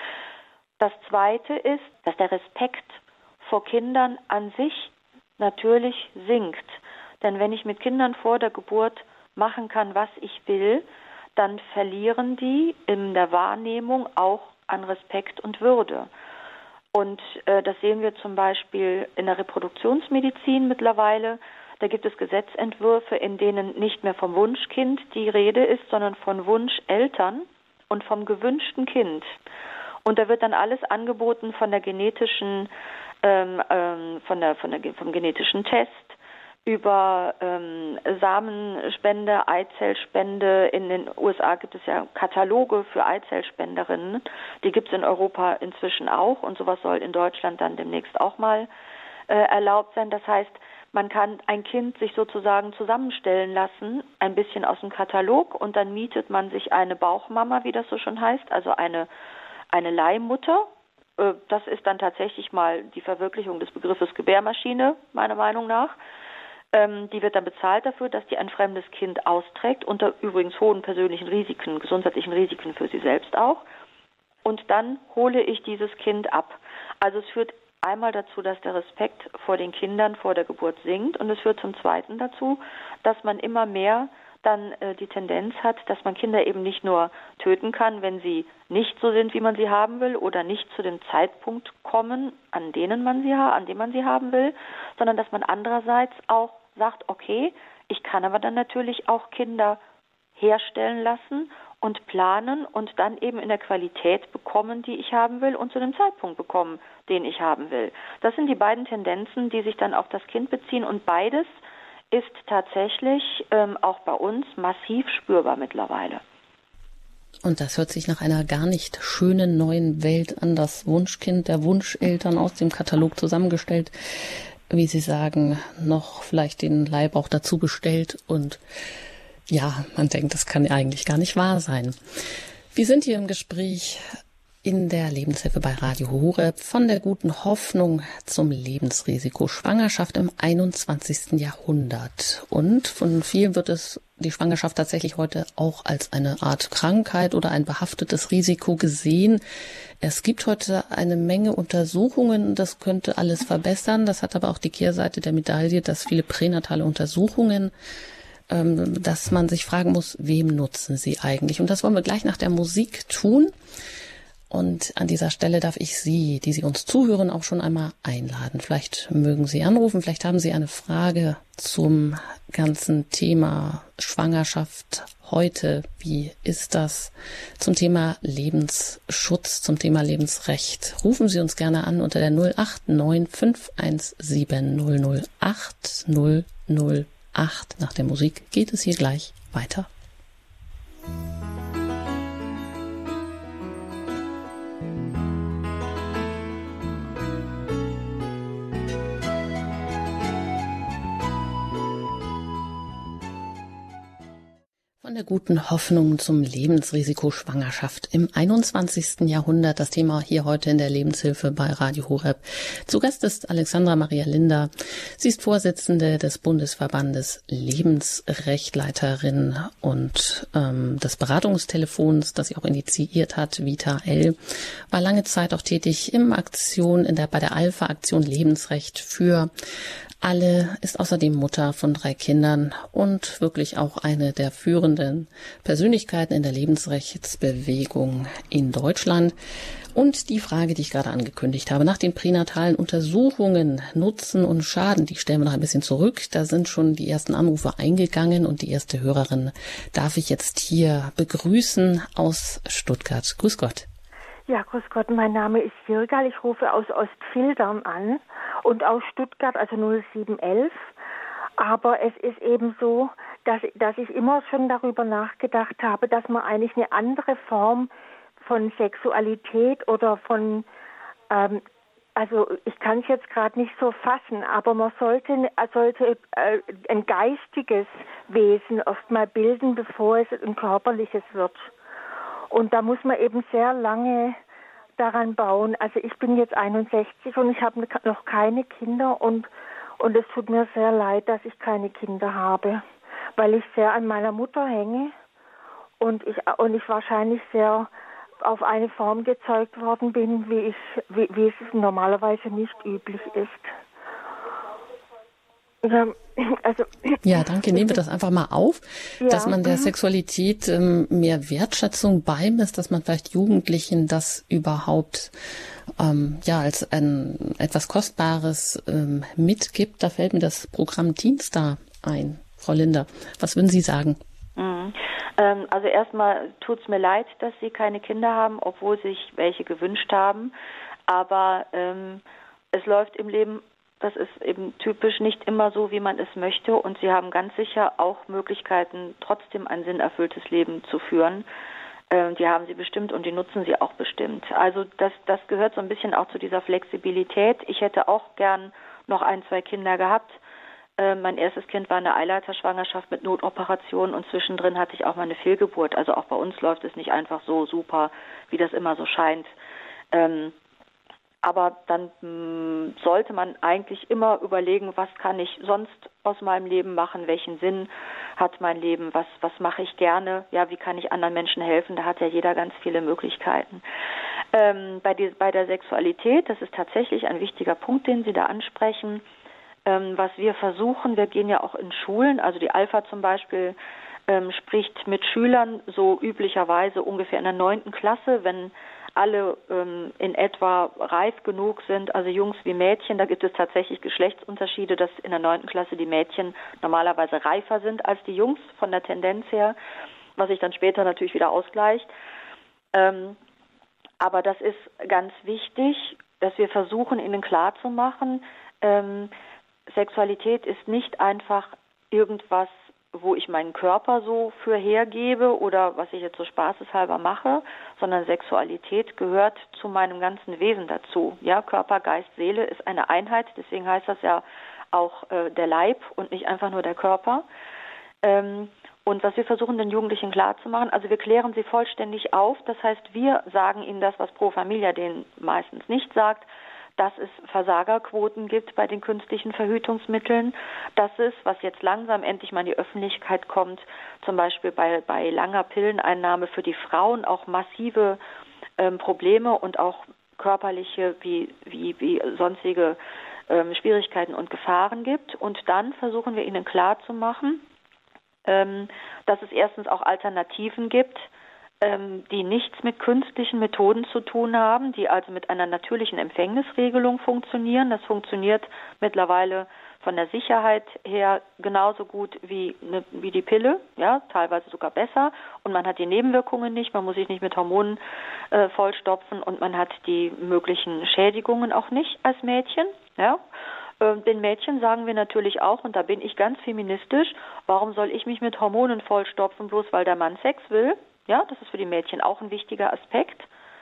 Das Zweite ist, dass der Respekt vor Kindern an sich natürlich sinkt. Denn wenn ich mit Kindern vor der Geburt machen kann, was ich will, dann verlieren die in der Wahrnehmung auch an Respekt und Würde. Und äh, das sehen wir zum Beispiel in der Reproduktionsmedizin mittlerweile. Da gibt es Gesetzentwürfe, in denen nicht mehr vom Wunschkind die Rede ist, sondern von Wunscheltern und vom gewünschten Kind. Und da wird dann alles angeboten von der genetischen Ähm, ähm, von der, von der, vom genetischen Test über ähm, Samenspende, Eizellspende. In den U S A gibt es ja Kataloge für Eizellspenderinnen. Die gibt es in Europa inzwischen auch und sowas soll in Deutschland dann demnächst auch mal äh, erlaubt sein. Das heißt, Man kann ein Kind sich sozusagen zusammenstellen lassen, ein bisschen aus dem Katalog, und dann mietet man sich eine Bauchmama, wie das so schon heißt, also eine, eine Leihmutter. Das ist dann tatsächlich mal die Verwirklichung des Begriffes Gebärmaschine, meiner Meinung nach. Die wird dann bezahlt dafür, dass die ein fremdes Kind austrägt, unter übrigens hohen persönlichen Risiken, gesundheitlichen Risiken für sie selbst auch. Und dann hole ich dieses Kind ab. Also es führt einmal dazu, dass der Respekt vor den Kindern vor der Geburt sinkt, und es führt zum Zweiten dazu, dass man immer mehr dann äh, die Tendenz hat, dass man Kinder eben nicht nur töten kann, wenn sie nicht so sind, wie man sie haben will, oder nicht zu dem Zeitpunkt kommen, an denen man sie ha- an dem man sie haben will, sondern dass man andererseits auch sagt, okay, ich kann aber dann natürlich auch Kinder herstellen lassen und planen und dann eben in der Qualität bekommen, die ich haben will, und zu dem Zeitpunkt bekommen, den ich haben will. Das sind die beiden Tendenzen, die sich dann auf das Kind beziehen, und beides ist tatsächlich ähm, auch bei uns massiv spürbar mittlerweile. Und das hört sich nach einer gar nicht schönen neuen Welt an, das Wunschkind der Wunscheltern aus dem Katalog zusammengestellt, wie Sie sagen, noch vielleicht den Leib auch dazu bestellt, und ja, man denkt, das kann eigentlich gar nicht wahr sein. Wir sind hier im Gespräch in der Lebenshilfe bei Radio Horeb von der guten Hoffnung zum Lebensrisiko Schwangerschaft im einundzwanzigsten Jahrhundert. Und von vielen wird es die Schwangerschaft tatsächlich heute auch als eine Art Krankheit oder ein behaftetes Risiko gesehen. Es gibt heute eine Menge Untersuchungen, das könnte alles verbessern. Das hat aber auch die Kehrseite der Medaille, dass viele pränatale Untersuchungen, dass man sich fragen muss, wem nutzen sie eigentlich? Und das wollen wir gleich nach der Musik tun. Und an dieser Stelle darf ich Sie, die Sie uns zuhören, auch schon einmal einladen. Vielleicht mögen Sie anrufen, vielleicht haben Sie eine Frage zum ganzen Thema Schwangerschaft heute. Wie ist das? Zum Thema Lebensschutz, zum Thema Lebensrecht. Rufen Sie uns gerne an unter der null acht neun fünf eins sieben null null acht null null acht. Nach der Musik geht es hier gleich weiter. Von der guten Hoffnung zum Lebensrisiko Schwangerschaft im einundzwanzigsten Jahrhundert. Das Thema hier heute in der Lebenshilfe bei Radio Horeb. Zu Gast ist Alexandra Maria Linder. Sie ist Vorsitzende des Bundesverbandes Lebensrechtleiterin und ähm, des Beratungstelefons, das sie auch initiiert hat, Vita L. War lange Zeit auch tätig im Aktion, in der, bei der Alpha-Aktion Lebensrecht für alle, ist außerdem Mutter von drei Kindern und wirklich auch eine der führenden Persönlichkeiten in der Lebensrechtsbewegung in Deutschland. Und die Frage, die ich gerade angekündigt habe, nach den pränatalen Untersuchungen, Nutzen und Schaden, die stellen wir noch ein bisschen zurück. Da sind schon die ersten Anrufe eingegangen, und die erste Hörerin darf ich jetzt hier begrüßen aus Stuttgart. Grüß Gott. Ja, grüß Gott, mein Name ist Jirgal, ich rufe aus Ostfildern an und aus Stuttgart, also null sieben elf. Aber es ist eben so, dass, dass ich immer schon darüber nachgedacht habe, dass man eigentlich eine andere Form von Sexualität oder von, ähm, also ich kann es jetzt gerade nicht so fassen, aber man sollte, sollte äh, ein geistiges Wesen oft mal bilden, bevor es ein körperliches wird. Und da muss man eben sehr lange daran bauen. Also ich bin jetzt einundsechzig und ich habe noch keine Kinder, und, und es tut mir sehr leid, dass ich keine Kinder habe, weil ich sehr an meiner Mutter hänge und ich, und ich wahrscheinlich sehr auf eine Form gezeugt worden bin, wie, ich, wie, wie es normalerweise nicht üblich ist. Ja, also, ja, danke. Nehmen wir das einfach mal auf, ja, dass man der mhm. Sexualität ähm, mehr Wertschätzung beimisst, dass man vielleicht Jugendlichen das überhaupt ähm, ja als ein etwas Kostbares ähm, mitgibt. Da fällt mir das Programm Teenstar ein. Frau Linder, was würden Sie sagen? Mhm. Ähm, also erstmal tut es mir leid, dass Sie keine Kinder haben, obwohl sich welche gewünscht haben. Aber ähm, es läuft im Leben, das ist eben typisch, nicht immer so, wie man es möchte, und Sie haben ganz sicher auch Möglichkeiten, trotzdem ein sinnerfülltes Leben zu führen. Ähm, die haben Sie bestimmt und die nutzen Sie auch bestimmt. Also das, das gehört so ein bisschen auch zu dieser Flexibilität. Ich hätte auch gern noch ein, zwei Kinder gehabt, Äh, mein erstes Kind war eine Eileiterschwangerschaft mit Notoperation und zwischendrin hatte ich auch mal eine Fehlgeburt. Also auch bei uns läuft es nicht einfach so super, wie das immer so scheint. Ähm, aber dann mh, sollte man eigentlich immer überlegen, was kann ich sonst aus meinem Leben machen, welchen Sinn hat mein Leben, was, was mache ich gerne, ja, wie kann ich anderen Menschen helfen, da hat ja jeder ganz viele Möglichkeiten. Ähm, bei, die, bei der Sexualität, das ist tatsächlich ein wichtiger Punkt, den Sie da ansprechen. Ähm, was wir versuchen, wir gehen ja auch in Schulen, also die Alpha zum Beispiel ähm, spricht mit Schülern so üblicherweise ungefähr in der neunten Klasse, wenn alle ähm, in etwa reif genug sind, also Jungs wie Mädchen, da gibt es tatsächlich Geschlechtsunterschiede, dass in der neunten Klasse die Mädchen normalerweise reifer sind als die Jungs von der Tendenz her, was sich dann später natürlich wieder ausgleicht. Ähm, aber das ist ganz wichtig, dass wir versuchen, ihnen klarzumachen, ähm, Sexualität ist nicht einfach irgendwas, wo ich meinen Körper so für hergebe oder was ich jetzt so spaßeshalber mache, sondern Sexualität gehört zu meinem ganzen Wesen dazu. Ja, Körper, Geist, Seele ist eine Einheit, deswegen heißt das ja auch äh, der Leib und nicht einfach nur der Körper. Ähm, und was wir versuchen, den Jugendlichen klarzumachen, also wir klären sie vollständig auf, das heißt, wir sagen ihnen das, was Pro Familia denen meistens nicht sagt, dass es Versagerquoten gibt bei den künstlichen Verhütungsmitteln, dass es, was jetzt langsam endlich mal in die Öffentlichkeit kommt, zum Beispiel bei, bei langer Pilleneinnahme für die Frauen auch massive ähm, Probleme und auch körperliche wie, wie, wie sonstige ähm, Schwierigkeiten und Gefahren gibt. Und dann versuchen wir ihnen klarzumachen, ähm, dass es erstens auch Alternativen gibt, die nichts mit künstlichen Methoden zu tun haben, die also mit einer natürlichen Empfängnisregelung funktionieren. Das funktioniert mittlerweile von der Sicherheit her genauso gut wie, eine, wie die Pille, ja, teilweise sogar besser. Und man hat die Nebenwirkungen nicht, man muss sich nicht mit Hormonen äh, vollstopfen und man hat die möglichen Schädigungen auch nicht als Mädchen, ja. Den Mädchen sagen wir natürlich auch, und da bin ich ganz feministisch, warum soll ich mich mit Hormonen vollstopfen, bloß weil der Mann Sex will? Ja, das ist für die Mädchen auch ein wichtiger Aspekt,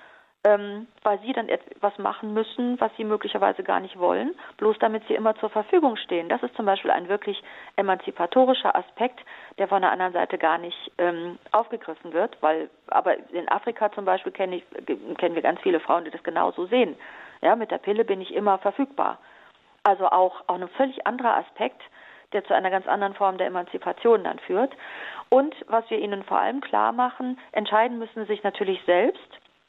ähm, weil sie dann etwas machen müssen, was sie möglicherweise gar nicht wollen, bloß damit sie immer zur Verfügung stehen. Das ist zum Beispiel ein wirklich emanzipatorischer Aspekt, der von der anderen Seite gar nicht ähm, aufgegriffen wird, weil, aber in Afrika zum Beispiel kenne ich, kennen wir ganz viele Frauen, die das genauso sehen. Ja, mit der Pille bin ich immer verfügbar. Also auch, auch ein völlig anderer Aspekt, der zu einer ganz anderen Form der Emanzipation dann führt. Und was wir ihnen vor allem klar machen, entscheiden müssen sie sich natürlich selbst.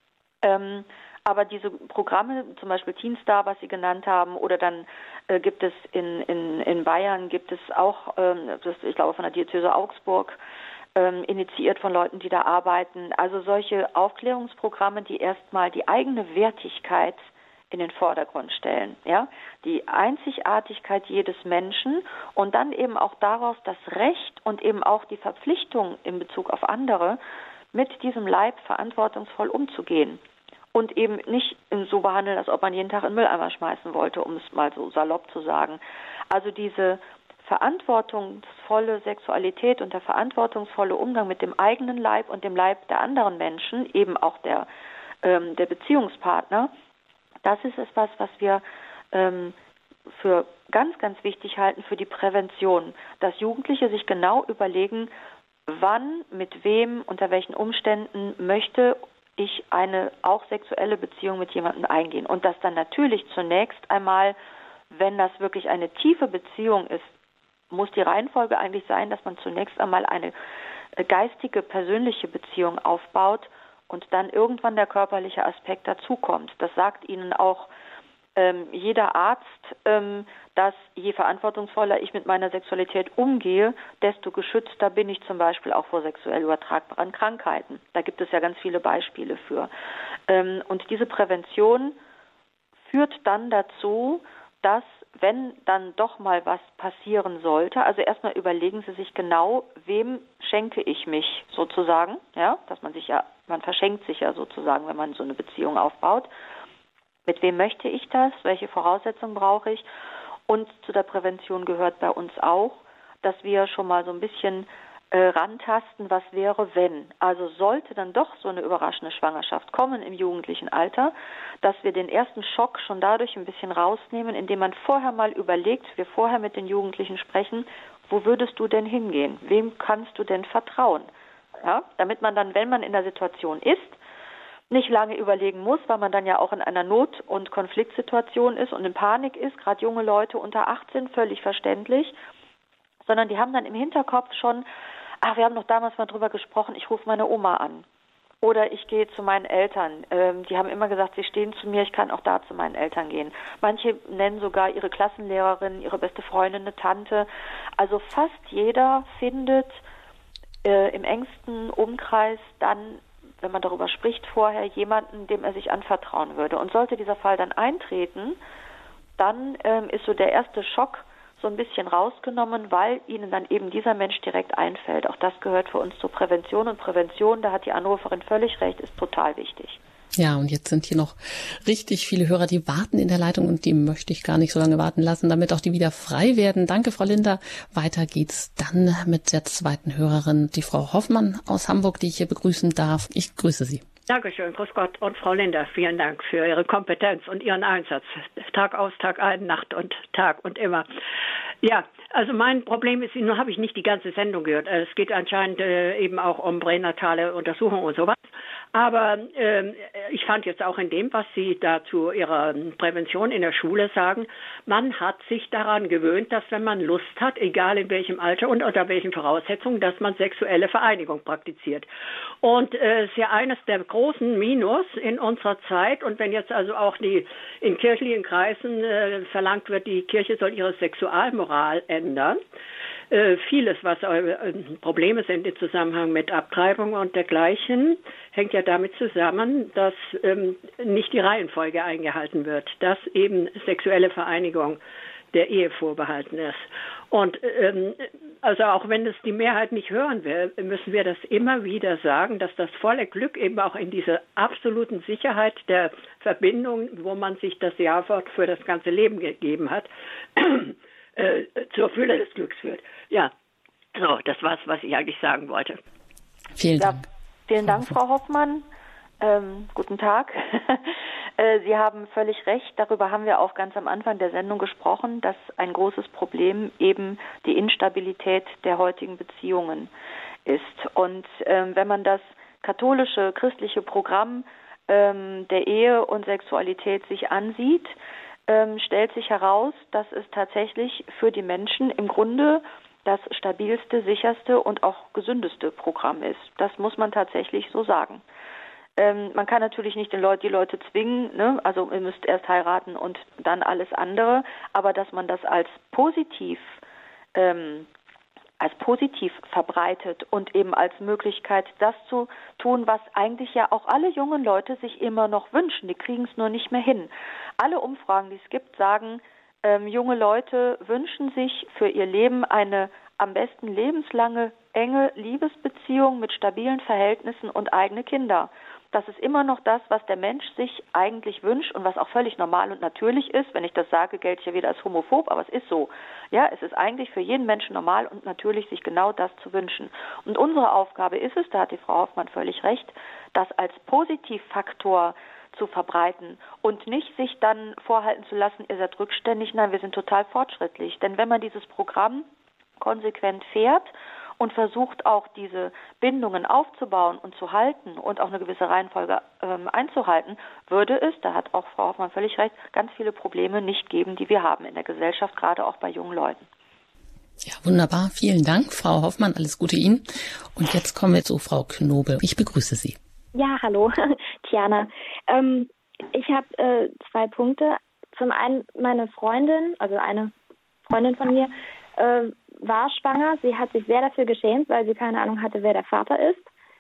Ähm, aber diese Programme, zum Beispiel Teenstar, was Sie genannt haben, oder dann äh, gibt es in, in, in Bayern, gibt es auch, ähm, das, ich glaube von der Diözese Augsburg, ähm, initiiert von Leuten, die da arbeiten. Also solche Aufklärungsprogramme, die erstmal die eigene Wertigkeit in den Vordergrund stellen, ja, die Einzigartigkeit jedes Menschen und dann eben auch daraus das Recht und eben auch die Verpflichtung in Bezug auf andere, mit diesem Leib verantwortungsvoll umzugehen und eben nicht so behandeln, als ob man jeden Tag in den Mülleimer schmeißen wollte, um es mal so salopp zu sagen. Also diese verantwortungsvolle Sexualität und der verantwortungsvolle Umgang mit dem eigenen Leib und dem Leib der anderen Menschen, eben auch der, ähm, der Beziehungspartner, das ist etwas, was wir ähm, für ganz, ganz wichtig halten für die Prävention, dass Jugendliche sich genau überlegen, wann, mit wem, unter welchen Umständen möchte ich eine auch sexuelle Beziehung mit jemandem eingehen. Und dass dann natürlich zunächst einmal, wenn das wirklich eine tiefe Beziehung ist, muss die Reihenfolge eigentlich sein, dass man zunächst einmal eine geistige, persönliche Beziehung aufbaut und dann irgendwann der körperliche Aspekt dazukommt. Das sagt Ihnen auch ähm, jeder Arzt, ähm, dass je verantwortungsvoller ich mit meiner Sexualität umgehe, desto geschützter bin ich zum Beispiel auch vor sexuell übertragbaren Krankheiten. Da gibt es ja ganz viele Beispiele für. Ähm, und diese Prävention führt dann dazu, dass, wenn dann doch mal was passieren sollte, also erstmal überlegen Sie sich genau, wem schenke ich mich sozusagen, ja, dass man sich ja, man verschenkt sich ja sozusagen, wenn man so eine Beziehung aufbaut. Mit wem möchte ich das? Welche Voraussetzungen brauche ich? Und zu der Prävention gehört bei uns auch, dass wir schon mal so ein bisschen äh, rantasten, was wäre, wenn. Also sollte dann doch so eine überraschende Schwangerschaft kommen im jugendlichen Alter, dass wir den ersten Schock schon dadurch ein bisschen rausnehmen, indem man vorher mal überlegt, wir vorher mit den Jugendlichen sprechen, wo würdest du denn hingehen? Wem kannst du denn vertrauen? Ja, damit man dann, wenn man in der Situation ist, nicht lange überlegen muss, weil man dann ja auch in einer Not- und Konfliktsituation ist und in Panik ist, gerade junge Leute unter achtzehn, völlig verständlich, sondern die haben dann im Hinterkopf schon, ach, wir haben doch damals mal drüber gesprochen, ich rufe meine Oma an. Oder ich gehe zu meinen Eltern. Ähm, die haben immer gesagt, sie stehen zu mir, ich kann auch da zu meinen Eltern gehen. Manche nennen sogar ihre Klassenlehrerin, ihre beste Freundin, eine Tante. Also fast jeder findet äh, im engsten Umkreis dann, wenn man darüber spricht, vorher jemanden, dem er sich anvertrauen würde. Und sollte dieser Fall dann eintreten, dann ähm, ist so der erste Schock so ein bisschen rausgenommen, weil ihnen dann eben dieser Mensch direkt einfällt. Auch das gehört für uns zur Prävention. Und Prävention, da hat die Anruferin völlig recht, ist total wichtig. Ja, und jetzt sind hier noch richtig viele Hörer, die warten in der Leitung und die möchte ich gar nicht so lange warten lassen, damit auch die wieder frei werden. Danke, Frau Linder. Weiter geht's dann mit der zweiten Hörerin, die Frau Hoffmann aus Hamburg, die ich hier begrüßen darf. Ich grüße Sie. Dankeschön, grüß Gott. Und Frau Linder, vielen Dank für Ihre Kompetenz und Ihren Einsatz. Tag aus, Tag ein, Nacht und Tag und immer. Ja, also mein Problem ist, nur habe ich nicht die ganze Sendung gehört. Es geht anscheinend äh, eben auch um pränatale Untersuchungen und sowas. Aber äh, ich fand jetzt auch in dem, was Sie da zu Ihrer Prävention in der Schule sagen, man hat sich daran gewöhnt, dass wenn man Lust hat, egal in welchem Alter und unter welchen Voraussetzungen, dass man sexuelle Vereinigung praktiziert. Und es äh, ist ja eines der großen Minus in unserer Zeit. Und wenn jetzt also auch die in kirchlichen Kreisen äh, verlangt wird, die Kirche soll ihre Sexualmoral ändern, äh, vieles, was äh, Probleme sind im Zusammenhang mit Abtreibung und dergleichen, hängt ja damit zusammen, dass ähm, nicht die Reihenfolge eingehalten wird, dass eben sexuelle Vereinigung der Ehe vorbehalten ist. Und ähm, also auch wenn es die Mehrheit nicht hören will, müssen wir das immer wieder sagen, dass das volle Glück eben auch in dieser absoluten Sicherheit der Verbindung, wo man sich das Ja-Wort für das ganze Leben gegeben hat, äh, zur Fülle des Glücks führt. Ja, so, das war's, was ich eigentlich sagen wollte. Vielen Dank. Ja, vielen Dank, Frau Hoffmann. Ähm, guten Tag. äh, Sie haben völlig recht. Darüber haben wir auch ganz am Anfang der Sendung gesprochen, dass ein großes Problem eben die Instabilität der heutigen Beziehungen ist. Und ähm, wenn man das katholische, christliche Programm ähm, der Ehe und Sexualität sich ansieht, ähm, stellt sich heraus, dass es tatsächlich für die Menschen im Grunde das stabilste, sicherste und auch gesündeste Programm ist. Das muss man tatsächlich so sagen. Ähm, man kann natürlich nicht den Leut, die Leute zwingen, ne? Also ihr müsst erst heiraten und dann alles andere, aber dass man das als positiv, ähm, als positiv verbreitet und eben als Möglichkeit, das zu tun, was eigentlich ja auch alle jungen Leute sich immer noch wünschen, die kriegen es nur nicht mehr hin. Alle Umfragen, die es gibt, sagen, ähm, junge Leute wünschen sich für ihr Leben eine am besten lebenslange, enge Liebesbeziehung mit stabilen Verhältnissen und eigene Kinder. Das ist immer noch das, was der Mensch sich eigentlich wünscht und was auch völlig normal und natürlich ist. Wenn ich das sage, gelte ich ja wieder als homophob, aber es ist so. Ja, es ist eigentlich für jeden Menschen normal und natürlich, sich genau das zu wünschen. Und unsere Aufgabe ist es, da hat die Frau Hoffmann völlig recht, das als Positivfaktor zu verbreiten und nicht sich dann vorhalten zu lassen, ihr seid rückständig, nein, wir sind total fortschrittlich. Denn wenn man dieses Programm konsequent fährt und versucht auch diese Bindungen aufzubauen und zu halten und auch eine gewisse Reihenfolge ähm, einzuhalten, würde es, da hat auch Frau Hoffmann völlig recht, ganz viele Probleme nicht geben, die wir haben in der Gesellschaft, gerade auch bei jungen Leuten. Ja, wunderbar. Vielen Dank, Frau Hoffmann. Alles Gute Ihnen. Und jetzt kommen wir zu Frau Knobel. Ich begrüße Sie. Ja, hallo, Tiana. Ähm, ich habe äh, zwei Punkte. Zum einen, meine Freundin, also eine Freundin von mir, äh, war schwanger. Sie hat sich sehr dafür geschämt, weil sie keine Ahnung hatte, wer der Vater ist.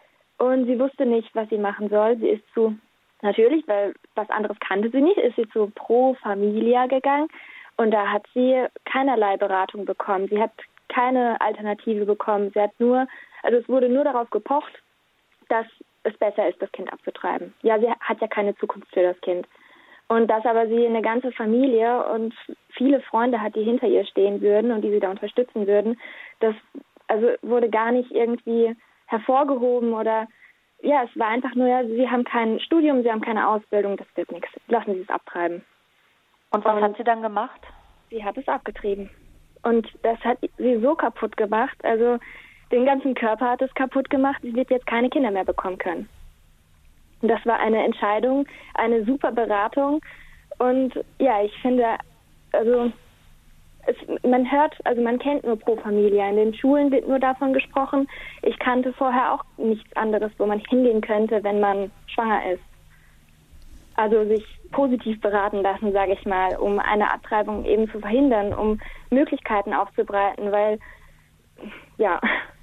Und sie wusste nicht, was sie machen soll. Sie ist zu, natürlich, weil was anderes kannte sie nicht, ist sie zu Pro Familia gegangen. Und da hat sie keinerlei Beratung bekommen. Sie hat keine Alternative bekommen. Sie hat nur, also es wurde nur darauf gepocht, dass es besser ist, das Kind abzutreiben. Ja, sie hat ja keine Zukunft für das Kind. Und dass aber sie eine ganze Familie und viele Freunde hat, die hinter ihr stehen würden und die sie da unterstützen würden, das also wurde gar nicht irgendwie hervorgehoben oder ja, es war einfach nur, ja, sie haben kein Studium, sie haben keine Ausbildung, das wird nichts. Lassen Sie es abtreiben. Und was und hat sie dann gemacht? Sie hat es abgetrieben. Und das hat sie so kaputt gemacht, also den ganzen Körper hat es kaputt gemacht, sie wird jetzt keine Kinder mehr bekommen können. Und das war eine Entscheidung, eine super Beratung und ja, ich finde, also es, man hört, also man kennt nur Pro Familia, in den Schulen wird nur davon gesprochen. Ich kannte vorher auch nichts anderes, wo man hingehen könnte, wenn man schwanger ist. Also sich positiv beraten lassen, sage ich mal, um eine Abtreibung eben zu verhindern, um Möglichkeiten aufzubreiten, weil, ja.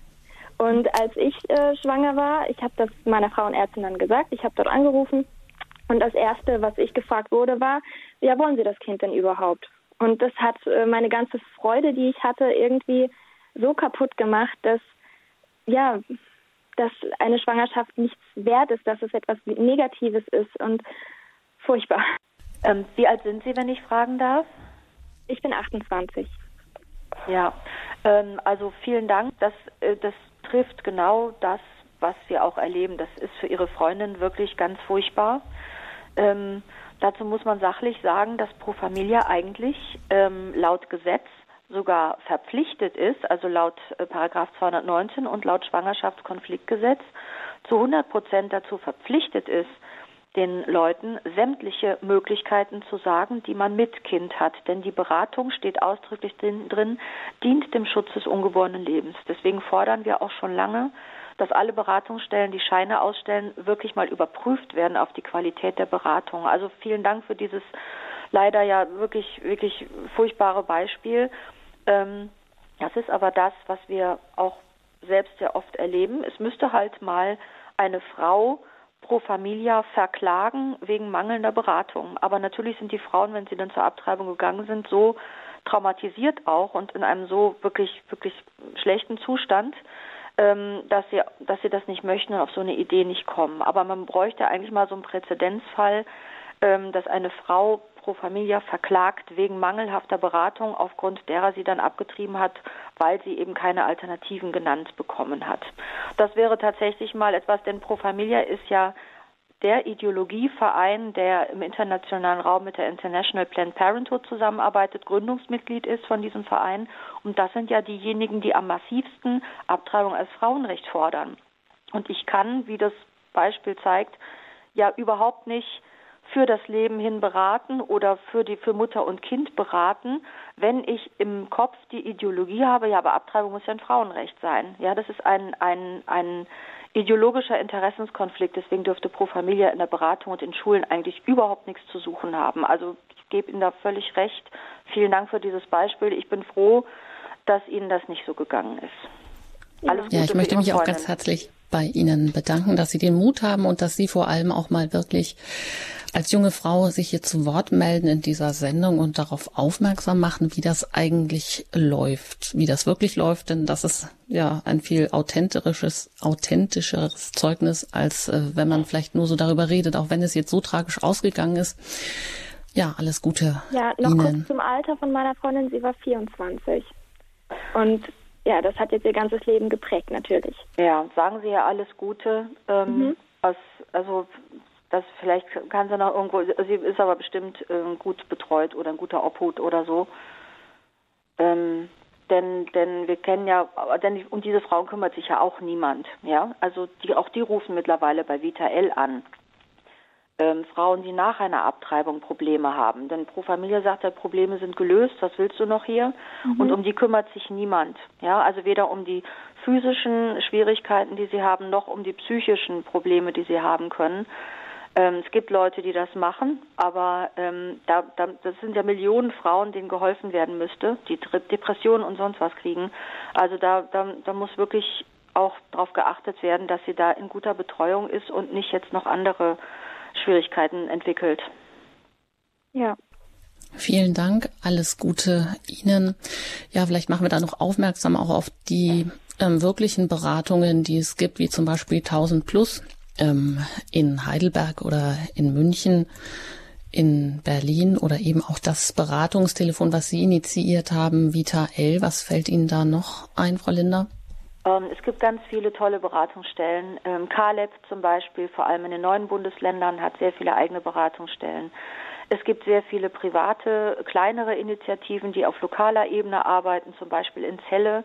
Und als ich äh, schwanger war, ich habe das meiner Frauenärztin dann gesagt, ich habe dort angerufen und das Erste, was ich gefragt wurde, war, ja, wollen Sie das Kind denn überhaupt? Und das hat äh, meine ganze Freude, die ich hatte, irgendwie so kaputt gemacht, dass, ja, dass eine Schwangerschaft nichts wert ist, dass es etwas Negatives ist und furchtbar. Ähm, wie alt sind Sie, wenn ich fragen darf? Ich bin achtundzwanzig. Ja, ähm, also vielen Dank. Das, äh, das trifft genau das, was wir auch erleben. Das ist für Ihre Freundin wirklich ganz furchtbar. Ähm, dazu muss man sachlich sagen, dass Pro Familia eigentlich ähm, laut Gesetz sogar verpflichtet ist, also laut äh, Paragraph zweihundertneunzehn und laut Schwangerschaftskonfliktgesetz zu hundert Prozent dazu verpflichtet ist, den Leuten sämtliche Möglichkeiten zu sagen, die man mit Kind hat. Denn die Beratung steht ausdrücklich drin, drin, dient dem Schutz des ungeborenen Lebens. Deswegen fordern wir auch schon lange, dass alle Beratungsstellen, die Scheine ausstellen, wirklich mal überprüft werden auf die Qualität der Beratung. Also vielen Dank für dieses leider ja wirklich, wirklich furchtbare Beispiel. Ähm, das ist aber das, was wir auch selbst sehr oft erleben. Es müsste halt mal eine Frau Pro Familia verklagen wegen mangelnder Beratung. Aber natürlich sind die Frauen, wenn sie dann zur Abtreibung gegangen sind, so traumatisiert auch und in einem so wirklich, wirklich schlechten Zustand, ähm, dass sie, dass sie das nicht möchten und auf so eine Idee nicht kommen. Aber man bräuchte eigentlich mal so einen Präzedenzfall, ähm, dass eine Frau Pro Familia verklagt wegen mangelhafter Beratung, aufgrund derer sie dann abgetrieben hat, weil sie eben keine Alternativen genannt bekommen hat. Das wäre tatsächlich mal etwas, denn Pro Familia ist ja der Ideologieverein, der im internationalen Raum mit der International Planned Parenthood zusammenarbeitet, Gründungsmitglied ist von diesem Verein. Und das sind ja diejenigen, die am massivsten Abtreibung als Frauenrecht fordern. Und ich kann, wie das Beispiel zeigt, ja überhaupt nicht für das Leben hin beraten oder für die für Mutter und Kind beraten, wenn ich im Kopf die Ideologie habe, ja, aber Abtreibung muss ja ein Frauenrecht sein. Ja, das ist ein ein ein ideologischer Interessenskonflikt, deswegen dürfte Pro Familia in der Beratung und in Schulen eigentlich überhaupt nichts zu suchen haben. Also ich gebe Ihnen da völlig recht. Vielen Dank für dieses Beispiel. Ich bin froh, dass Ihnen das nicht so gegangen ist. Alles Gute. Ja, ich möchte mich auch ganz herzlich bei Ihnen bedanken, dass Sie den Mut haben und dass Sie vor allem auch mal wirklich als junge Frau sich hier zu Wort melden in dieser Sendung und darauf aufmerksam machen, wie das eigentlich läuft, wie das wirklich läuft, denn das ist ja ein viel authentisches, authentischeres Zeugnis, als äh, wenn man vielleicht nur so darüber redet, auch wenn es jetzt so tragisch ausgegangen ist. Ja, alles Gute Ja, noch Ihnen. Kurz zum Alter von meiner Freundin, sie war vierundzwanzig und ja, das hat jetzt ihr ganzes Leben geprägt, natürlich. Ja, sagen Sie ja alles Gute. Ähm, mhm. aus, also das vielleicht kann sie noch irgendwo, sie ist aber bestimmt äh, gut betreut oder ein guter Obhut oder so. Ähm, denn denn wir kennen ja, denn um diese Frauen kümmert sich ja auch niemand. Ja, also die, auch die rufen mittlerweile bei Vitael an. Ähm, Frauen, die nach einer Abtreibung Probleme haben. Denn Pro Familia sagt, ja, Probleme sind gelöst, was willst du noch hier? Mhm. Und um die kümmert sich niemand. Ja, also weder um die physischen Schwierigkeiten, die sie haben, noch um die psychischen Probleme, die sie haben können. Ähm, es gibt Leute, die das machen, aber ähm, da, da, das sind ja Millionen Frauen, denen geholfen werden müsste, die Depressionen und sonst was kriegen. Also da, da, da muss wirklich auch darauf geachtet werden, dass sie da in guter Betreuung ist und nicht jetzt noch andere Schwierigkeiten entwickelt. Ja. Vielen Dank, alles Gute Ihnen. Ja, vielleicht machen wir da noch aufmerksam auch auf die ähm, wirklichen Beratungen, die es gibt, wie zum Beispiel tausend plus ähm, in Heidelberg oder in München, in Berlin oder eben auch das Beratungstelefon, was Sie initiiert haben, Vitael. Was fällt Ihnen da noch ein, Frau Linder? Ähm, es gibt ganz viele tolle Beratungsstellen. Ähm, Kaleb zum Beispiel, vor allem in den neuen Bundesländern, hat sehr viele eigene Beratungsstellen. Es gibt sehr viele private, kleinere Initiativen, die auf lokaler Ebene arbeiten, zum Beispiel in Celle.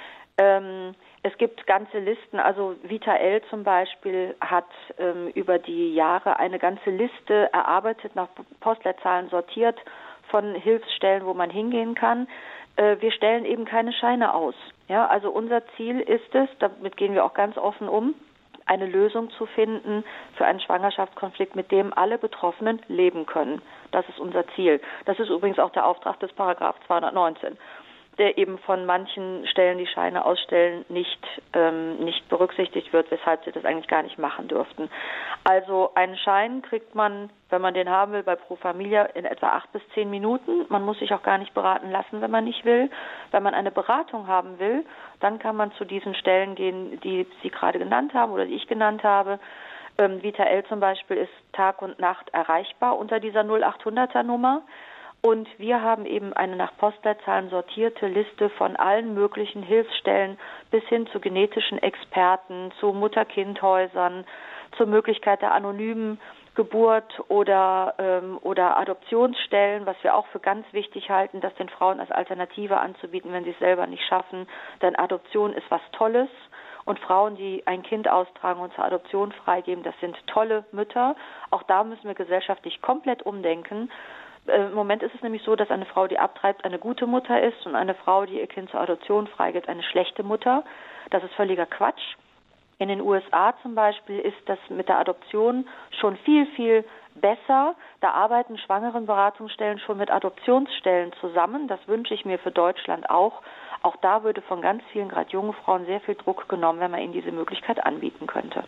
Ähm, es gibt ganze Listen, also Vita L zum Beispiel hat ähm, über die Jahre eine ganze Liste erarbeitet, nach Postleitzahlen sortiert von Hilfsstellen, wo man hingehen kann. Äh, wir stellen eben keine Scheine aus. Ja, also unser Ziel ist es, damit gehen wir auch ganz offen um, eine Lösung zu finden für einen Schwangerschaftskonflikt, mit dem alle Betroffenen leben können. Das ist unser Ziel. Das ist übrigens auch der Auftrag des Paragraph zweihundertneunzehn, der eben von manchen Stellen, die Scheine ausstellen, nicht, ähm, nicht berücksichtigt wird, weshalb sie das eigentlich gar nicht machen dürften. Also einen Schein kriegt man, wenn man den haben will, bei Pro Familia in etwa acht bis zehn Minuten. Man muss sich auch gar nicht beraten lassen, wenn man nicht will. Wenn man eine Beratung haben will, dann kann man zu diesen Stellen gehen, die Sie gerade genannt haben oder die ich genannt habe. Ähm, Vita L zum Beispiel ist Tag und Nacht erreichbar unter dieser null achthunderter Nummer. Und wir haben eben eine nach Postleitzahlen sortierte Liste von allen möglichen Hilfsstellen bis hin zu genetischen Experten, zu Mutter-Kind-Häusern, zur Möglichkeit der anonymen Geburt oder, ähm, oder Adoptionsstellen, was wir auch für ganz wichtig halten, das den Frauen als Alternative anzubieten, wenn sie es selber nicht schaffen. Denn Adoption ist was Tolles. Und Frauen, die ein Kind austragen und zur Adoption freigeben, das sind tolle Mütter. Auch da müssen wir gesellschaftlich komplett umdenken. Im Moment ist es nämlich so, dass eine Frau, die abtreibt, eine gute Mutter ist und eine Frau, die ihr Kind zur Adoption freigibt, eine schlechte Mutter. Das ist völliger Quatsch. In den U S A zum Beispiel ist das mit der Adoption schon viel, viel besser. Da arbeiten Schwangerenberatungsstellen schon mit Adoptionsstellen zusammen. Das wünsche ich mir für Deutschland auch. Auch da würde von ganz vielen, gerade jungen Frauen, sehr viel Druck genommen, wenn man ihnen diese Möglichkeit anbieten könnte.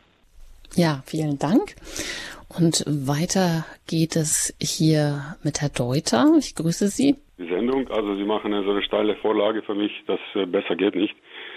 Ja, vielen Dank. Und weiter geht es hier mit Herrn Deuter. Ich grüße Sie. Die Sendung, also Sie machen eine so eine steile Vorlage für mich, das äh, besser geht nicht.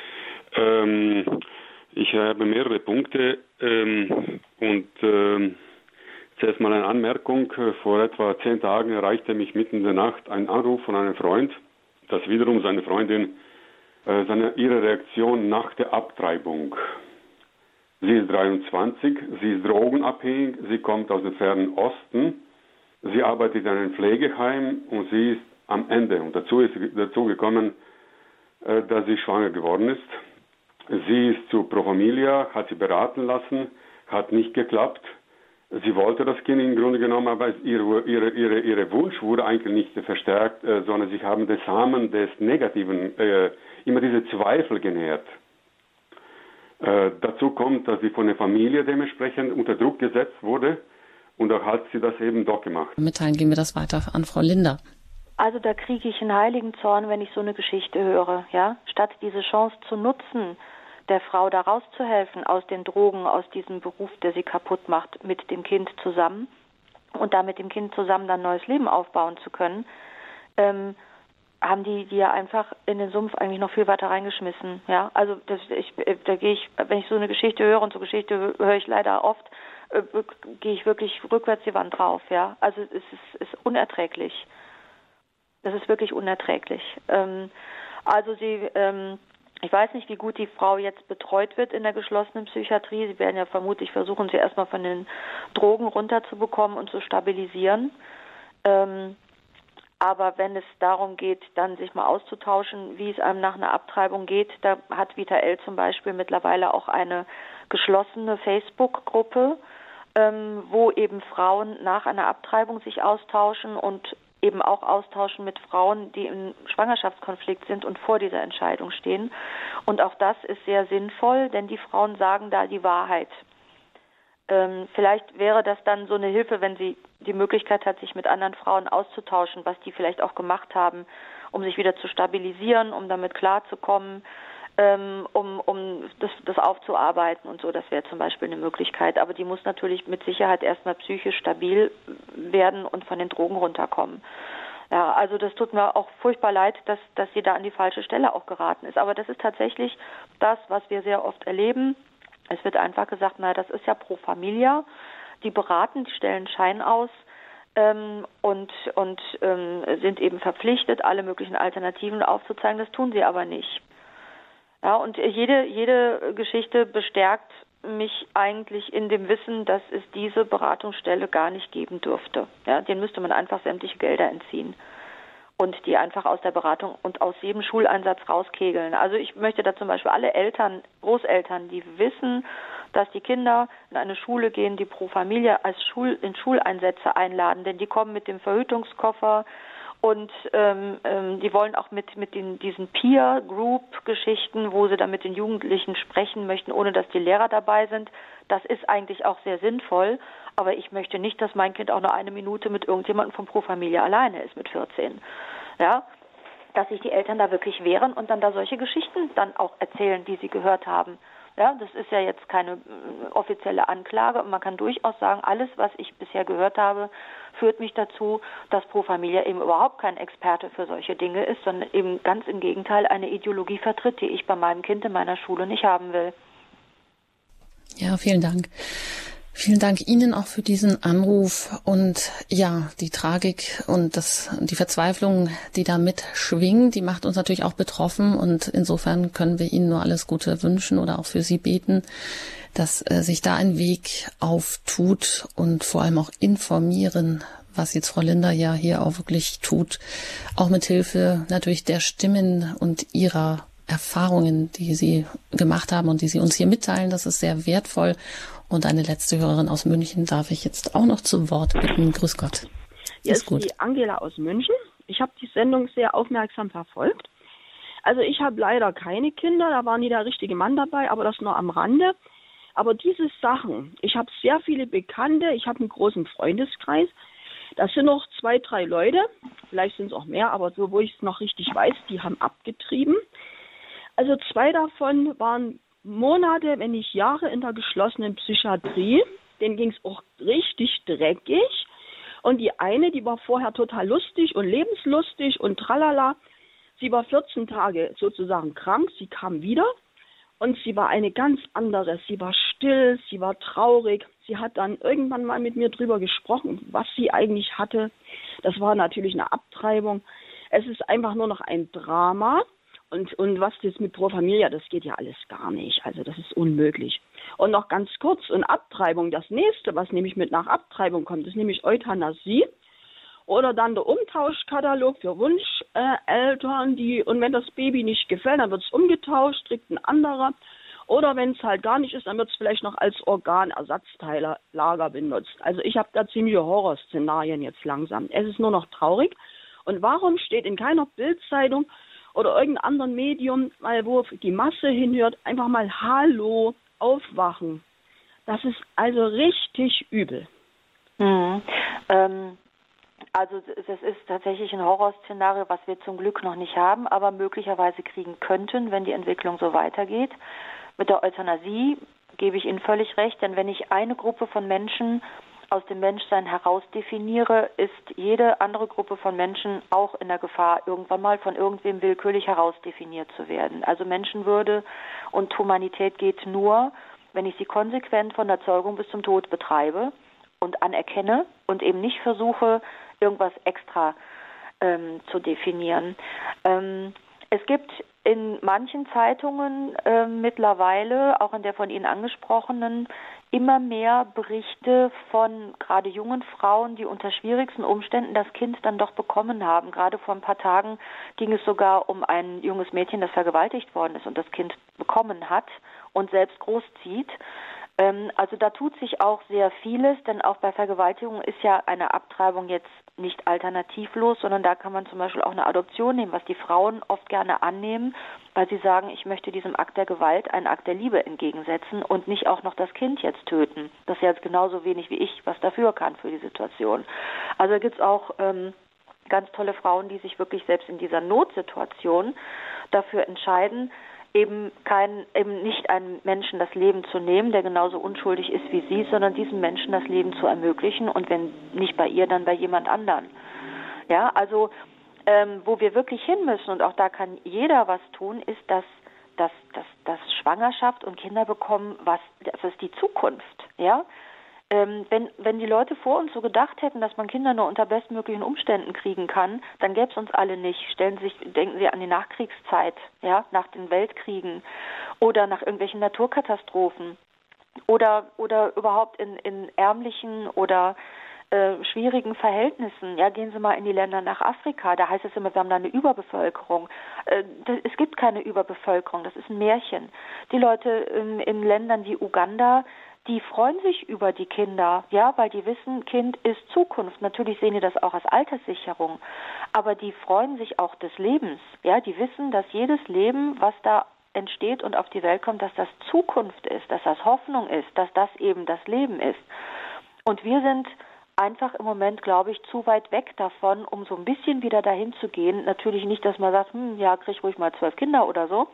Ähm, ich habe mehrere Punkte ähm, und ähm, zuerst mal eine Anmerkung. Vor etwa zehn Tagen erreichte mich mitten in der Nacht ein Anruf von einem Freund, dass wiederum seine Freundin äh, seine, ihre Reaktion nach der Abtreibung. Sie ist dreiundzwanzig, sie ist drogenabhängig, sie kommt aus dem fernen Osten, sie arbeitet in einem Pflegeheim und sie ist am Ende. Und dazu ist dazu gekommen, äh, dass sie schwanger geworden ist. Sie ist zu Pro Familia, hat sie beraten lassen, hat nicht geklappt. Sie wollte das Kind im Grunde genommen, aber ihre, ihre, ihre, ihre Wunsch wurde eigentlich nicht verstärkt, äh, sondern sie haben den Samen des Negativen, äh, immer diese Zweifel genährt. Äh, dazu kommt, dass sie von der Familie dementsprechend unter Druck gesetzt wurde und da hat sie das eben doch gemacht. Mitteilen gehen wir das weiter an Frau Linder. Also da kriege ich einen heiligen Zorn, wenn ich so eine Geschichte höre. Ja? Statt diese Chance zu nutzen, der Frau da rauszuhelfen aus den Drogen, aus diesem Beruf, der sie kaputt macht, mit dem Kind zusammen und da mit dem Kind zusammen dann ein neues Leben aufbauen zu können, ähm, haben die die ja einfach in den Sumpf eigentlich noch viel weiter reingeschmissen. Ja, also das, ich, da gehe ich, wenn ich so eine Geschichte höre, und so Geschichte höre ich leider oft, äh, gehe ich wirklich rückwärts die Wand drauf. Ja, also es ist, ist unerträglich. Das ist wirklich unerträglich. Ähm, also sie, ähm, ich weiß nicht, wie gut die Frau jetzt betreut wird in der geschlossenen Psychiatrie. Sie werden ja vermutlich versuchen, sie erstmal von den Drogen runterzubekommen und zu stabilisieren. Ähm, Aber wenn es darum geht, dann sich mal auszutauschen, wie es einem nach einer Abtreibung geht, da hat Vita L zum Beispiel mittlerweile auch eine geschlossene Facebook-Gruppe, ähm, wo eben Frauen nach einer Abtreibung sich austauschen und eben auch austauschen mit Frauen, die im Schwangerschaftskonflikt sind und vor dieser Entscheidung stehen. Und auch das ist sehr sinnvoll, denn die Frauen sagen da die Wahrheit. Ähm, vielleicht wäre das dann so eine Hilfe, wenn sie die Möglichkeit hat, sich mit anderen Frauen auszutauschen, was die vielleicht auch gemacht haben, um sich wieder zu stabilisieren, um damit klarzukommen, ähm, um, um das, das aufzuarbeiten und so. Das wäre zum Beispiel eine Möglichkeit. Aber die muss natürlich mit Sicherheit erstmal psychisch stabil werden und von den Drogen runterkommen. Ja, also das tut mir auch furchtbar leid, dass, dass sie da an die falsche Stelle auch geraten ist. Aber das ist tatsächlich das, was wir sehr oft erleben. Es wird einfach gesagt, na, das ist ja Pro Familia. Die beraten, die stellen Schein aus ähm, und, und ähm, sind eben verpflichtet, alle möglichen Alternativen aufzuzeigen. Das tun sie aber nicht. Ja, und jede, jede Geschichte bestärkt mich eigentlich in dem Wissen, dass es diese Beratungsstelle gar nicht geben dürfte. Ja, denen müsste man einfach sämtliche Gelder entziehen und die einfach aus der Beratung und aus jedem Schuleinsatz rauskegeln. Also ich möchte da zum Beispiel alle Eltern, Großeltern, die wissen, dass die Kinder in eine Schule gehen, die pro Familie als Schul in Schuleinsätze einladen, denn die kommen mit dem Verhütungskoffer und ähm, ähm, die wollen auch mit mit den, diesen Peer-Group-Geschichten, wo sie dann mit den Jugendlichen sprechen möchten, ohne dass die Lehrer dabei sind. Das ist eigentlich auch sehr sinnvoll, aber ich möchte nicht, dass mein Kind auch nur eine Minute mit irgendjemandem von Pro Familie alleine ist mit vierzehn. Ja, dass sich die Eltern da wirklich wehren und dann da solche Geschichten dann auch erzählen, die sie gehört haben. Ja, das ist ja jetzt keine offizielle Anklage. Man kann durchaus sagen, alles, was ich bisher gehört habe, führt mich dazu, dass Pro Familia eben überhaupt kein Experte für solche Dinge ist, sondern eben ganz im Gegenteil eine Ideologie vertritt, die ich bei meinem Kind in meiner Schule nicht haben will. Ja, vielen Dank. Vielen Dank Ihnen auch für diesen Anruf und ja, die Tragik und das, die Verzweiflung, die da mitschwingt, die macht uns natürlich auch betroffen und insofern können wir Ihnen nur alles Gute wünschen oder auch für Sie beten, dass äh, sich da ein Weg auftut und vor allem auch informieren, was jetzt Frau Linder ja hier auch wirklich tut, auch mit Hilfe natürlich der Stimmen und ihrer Erfahrungen, die Sie gemacht haben und die Sie uns hier mitteilen. Das ist sehr wertvoll. Und eine letzte Hörerin aus München darf ich jetzt auch noch zu Wort bitten. Grüß Gott. Hier ist, ist gut. Die Angela aus München. Ich habe die Sendung sehr aufmerksam verfolgt. Also ich habe leider keine Kinder, da war nie der richtige Mann dabei, aber das nur am Rande. Aber diese Sachen, ich habe sehr viele Bekannte, ich habe einen großen Freundeskreis. Das sind noch zwei, drei Leute, vielleicht sind es auch mehr, aber so, wo ich es noch richtig weiß, die haben abgetrieben. Also zwei davon waren Monate, wenn nicht Jahre in der geschlossenen Psychiatrie. Denen ging es auch richtig dreckig. Und die eine, die war vorher total lustig und lebenslustig und tralala. Sie war vierzehn Tage sozusagen krank. Sie kam wieder und sie war eine ganz andere. Sie war still, sie war traurig. Sie hat dann irgendwann mal mit mir drüber gesprochen, was sie eigentlich hatte. Das war natürlich eine Abtreibung. Es ist einfach nur noch ein Drama. Und, und was das mit Pro Familia, das geht ja alles gar nicht. Also das ist unmöglich. Und noch ganz kurz, und Abtreibung, das nächste, was nämlich mit nach Abtreibung kommt, ist nämlich Euthanasie. Oder dann der Umtauschkatalog für Wunscheltern, die, und wenn das Baby nicht gefällt, dann wird es umgetauscht, kriegt ein anderer. Oder wenn es halt gar nicht ist, dann wird es vielleicht noch als Organersatzteillager benutzt. Also ich habe da ziemliche Horrorszenarien jetzt langsam. Es ist nur noch traurig. Und warum steht in keiner Bildzeitung oder irgendeinem anderen Medium, mal wo die Masse hinhört, einfach mal Hallo, aufwachen. Das ist also richtig übel. Mhm. Ähm, also das ist tatsächlich ein Horrorszenario, was wir zum Glück noch nicht haben, aber möglicherweise kriegen könnten, wenn die Entwicklung so weitergeht. Mit der Euthanasie gebe ich Ihnen völlig recht, denn wenn ich eine Gruppe von Menschen aus dem Menschsein heraus definiere, ist jede andere Gruppe von Menschen auch in der Gefahr, irgendwann mal von irgendwem willkürlich herausdefiniert zu werden. Also Menschenwürde und Humanität geht nur, wenn ich sie konsequent von der Zeugung bis zum Tod betreibe und anerkenne und eben nicht versuche, irgendwas extra ähm, zu definieren. Ähm, es gibt in manchen Zeitungen äh, mittlerweile, auch in der von Ihnen angesprochenen, immer mehr Berichte von gerade jungen Frauen, die unter schwierigsten Umständen das Kind dann doch bekommen haben. Gerade vor ein paar Tagen ging es sogar um ein junges Mädchen, das vergewaltigt worden ist und das Kind bekommen hat und selbst großzieht. Ähm, also da tut sich auch sehr vieles, denn auch bei Vergewaltigung ist ja eine Abtreibung jetzt nicht alternativlos, sondern da kann man zum Beispiel auch eine Adoption nehmen, was die Frauen oft gerne annehmen, weil sie sagen, ich möchte diesem Akt der Gewalt einen Akt der Liebe entgegensetzen und nicht auch noch das Kind jetzt töten. Das ist ja jetzt genauso wenig wie ich, was dafür kann für die Situation. Also da gibt es auch ähm, ganz tolle Frauen, die sich wirklich selbst in dieser Notsituation dafür entscheiden, eben kein, eben nicht einem Menschen das Leben zu nehmen, der genauso unschuldig ist wie sie, sondern diesem Menschen das Leben zu ermöglichen und wenn nicht bei ihr, dann bei jemand anderen. Ja, also ähm, wo wir wirklich hin müssen und auch da kann jeder was tun, ist, dass, dass, dass, dass Schwangerschaft und Kinder bekommen, was, das ist die Zukunft, ja. Ähm, wenn, wenn die Leute vor uns so gedacht hätten, dass man Kinder nur unter bestmöglichen Umständen kriegen kann, dann gäbe es uns alle nicht. Stellen Sie sich, denken Sie an die Nachkriegszeit, ja, nach den Weltkriegen oder nach irgendwelchen Naturkatastrophen oder, oder überhaupt in, in ärmlichen oder äh, schwierigen Verhältnissen. Ja, gehen Sie mal in die Länder nach Afrika, da heißt es immer, wir haben da eine Überbevölkerung. Äh, das, es gibt keine Überbevölkerung, das ist ein Märchen. Die Leute in, in Ländern wie Uganda, die freuen sich über die Kinder, ja, weil die wissen, Kind ist Zukunft. Natürlich sehen die das auch als Alterssicherung, aber die freuen sich auch des Lebens, ja, die wissen, dass jedes Leben, was da entsteht und auf die Welt kommt, dass das Zukunft ist, dass das Hoffnung ist, dass das eben das Leben ist. Und wir sind einfach im Moment, glaube ich, zu weit weg davon, um so ein bisschen wieder dahin zu gehen. Natürlich nicht, dass man sagt, hm, ja, krieg ruhig mal zwölf Kinder oder so,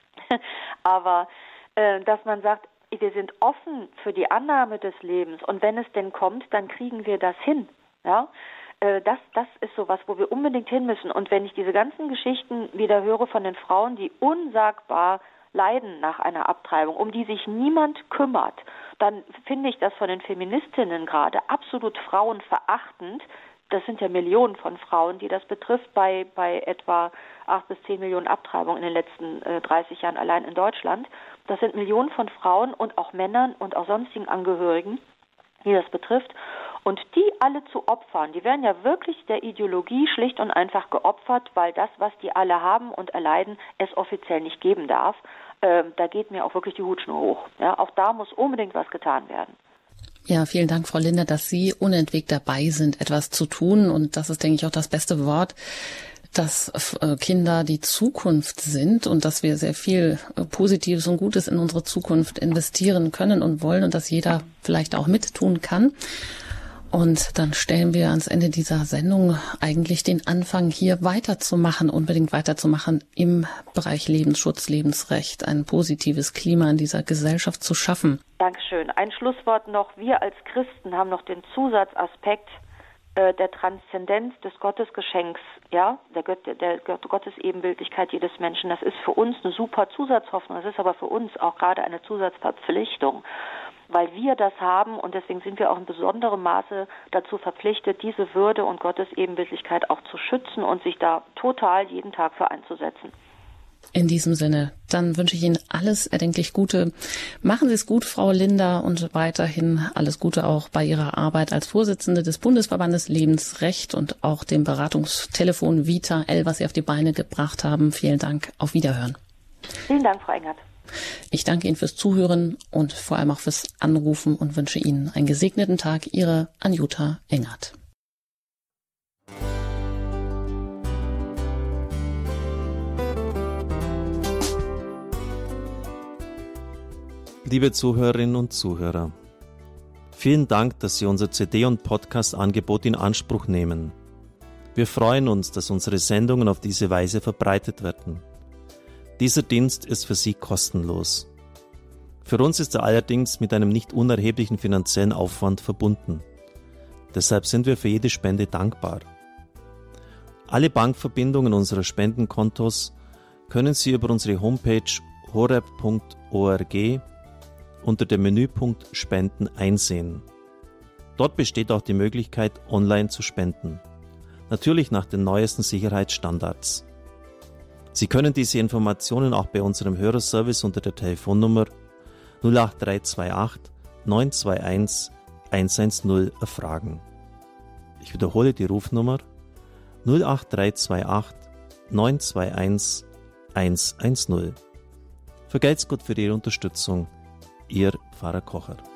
aber äh, dass man sagt, wir sind offen für die Annahme des Lebens und wenn es denn kommt, dann kriegen wir das hin. Ja, äh, das, das ist so was, wo wir unbedingt hin müssen. Und wenn ich diese ganzen Geschichten wieder höre von den Frauen, die unsagbar leiden nach einer Abtreibung, um die sich niemand kümmert, dann finde ich das von den Feministinnen gerade absolut frauenverachtend. Das sind ja Millionen von Frauen, die das betrifft, bei, bei etwa acht bis zehn Millionen Abtreibungen in den letzten äh, dreißig Jahren allein in Deutschland. Das sind Millionen von Frauen und auch Männern und auch sonstigen Angehörigen, die das betrifft. Und die alle zu opfern, die werden ja wirklich der Ideologie schlicht und einfach geopfert, weil das, was die alle haben und erleiden, es offiziell nicht geben darf. Äh, da geht mir auch wirklich die Hutschnur hoch. Ja, auch da muss unbedingt was getan werden. Ja, vielen Dank, Frau Linder, dass Sie unentwegt dabei sind, etwas zu tun. Und das ist, denke ich, auch das beste Wort, dass Kinder die Zukunft sind und dass wir sehr viel Positives und Gutes in unsere Zukunft investieren können und wollen und dass jeder vielleicht auch mittun kann. Und dann stellen wir ans Ende dieser Sendung eigentlich den Anfang, hier weiterzumachen, unbedingt weiterzumachen im Bereich Lebensschutz, Lebensrecht, ein positives Klima in dieser Gesellschaft zu schaffen. Dankeschön. Ein Schlusswort noch. Wir als Christen haben noch den Zusatzaspekt äh, der Transzendenz des Gottesgeschenks, ja, der, Gott, der Gottesebenbildlichkeit jedes Menschen. Das ist für uns eine super Zusatzhoffnung. Das ist aber für uns auch gerade eine Zusatzverpflichtung, weil wir das haben und deswegen sind wir auch in besonderem Maße dazu verpflichtet, diese Würde und Gottesebenbildlichkeit auch zu schützen und sich da total jeden Tag für einzusetzen. In diesem Sinne, dann wünsche ich Ihnen alles erdenklich Gute. Machen Sie es gut, Frau Linder, und weiterhin alles Gute auch bei Ihrer Arbeit als Vorsitzende des Bundesverbandes Lebensrecht und auch dem Beratungstelefon Vita L, was Sie auf die Beine gebracht haben. Vielen Dank. Auf Wiederhören. Vielen Dank, Frau Engert. Ich danke Ihnen fürs Zuhören und vor allem auch fürs Anrufen und wünsche Ihnen einen gesegneten Tag. Ihre Anjuta Engert. Liebe Zuhörerinnen und Zuhörer, vielen Dank, dass Sie unser C D- und Podcast-Angebot in Anspruch nehmen. Wir freuen uns, dass unsere Sendungen auf diese Weise verbreitet werden. Dieser Dienst ist für Sie kostenlos. Für uns ist er allerdings mit einem nicht unerheblichen finanziellen Aufwand verbunden. Deshalb sind wir für jede Spende dankbar. Alle Bankverbindungen unserer Spendenkontos können Sie über unsere Homepage horeb punkt org unter dem Menüpunkt Spenden einsehen. Dort besteht auch die Möglichkeit, online zu spenden. Natürlich nach den neuesten Sicherheitsstandards. Sie können diese Informationen auch bei unserem Hörerservice unter der Telefonnummer null acht drei zwei acht neun zwei eins eins eins null erfragen. Ich wiederhole die Rufnummer null acht drei zwei acht neun zwei eins eins eins null. Vergelt's Gott für Ihre Unterstützung. Ihr Pfarrer Kocher.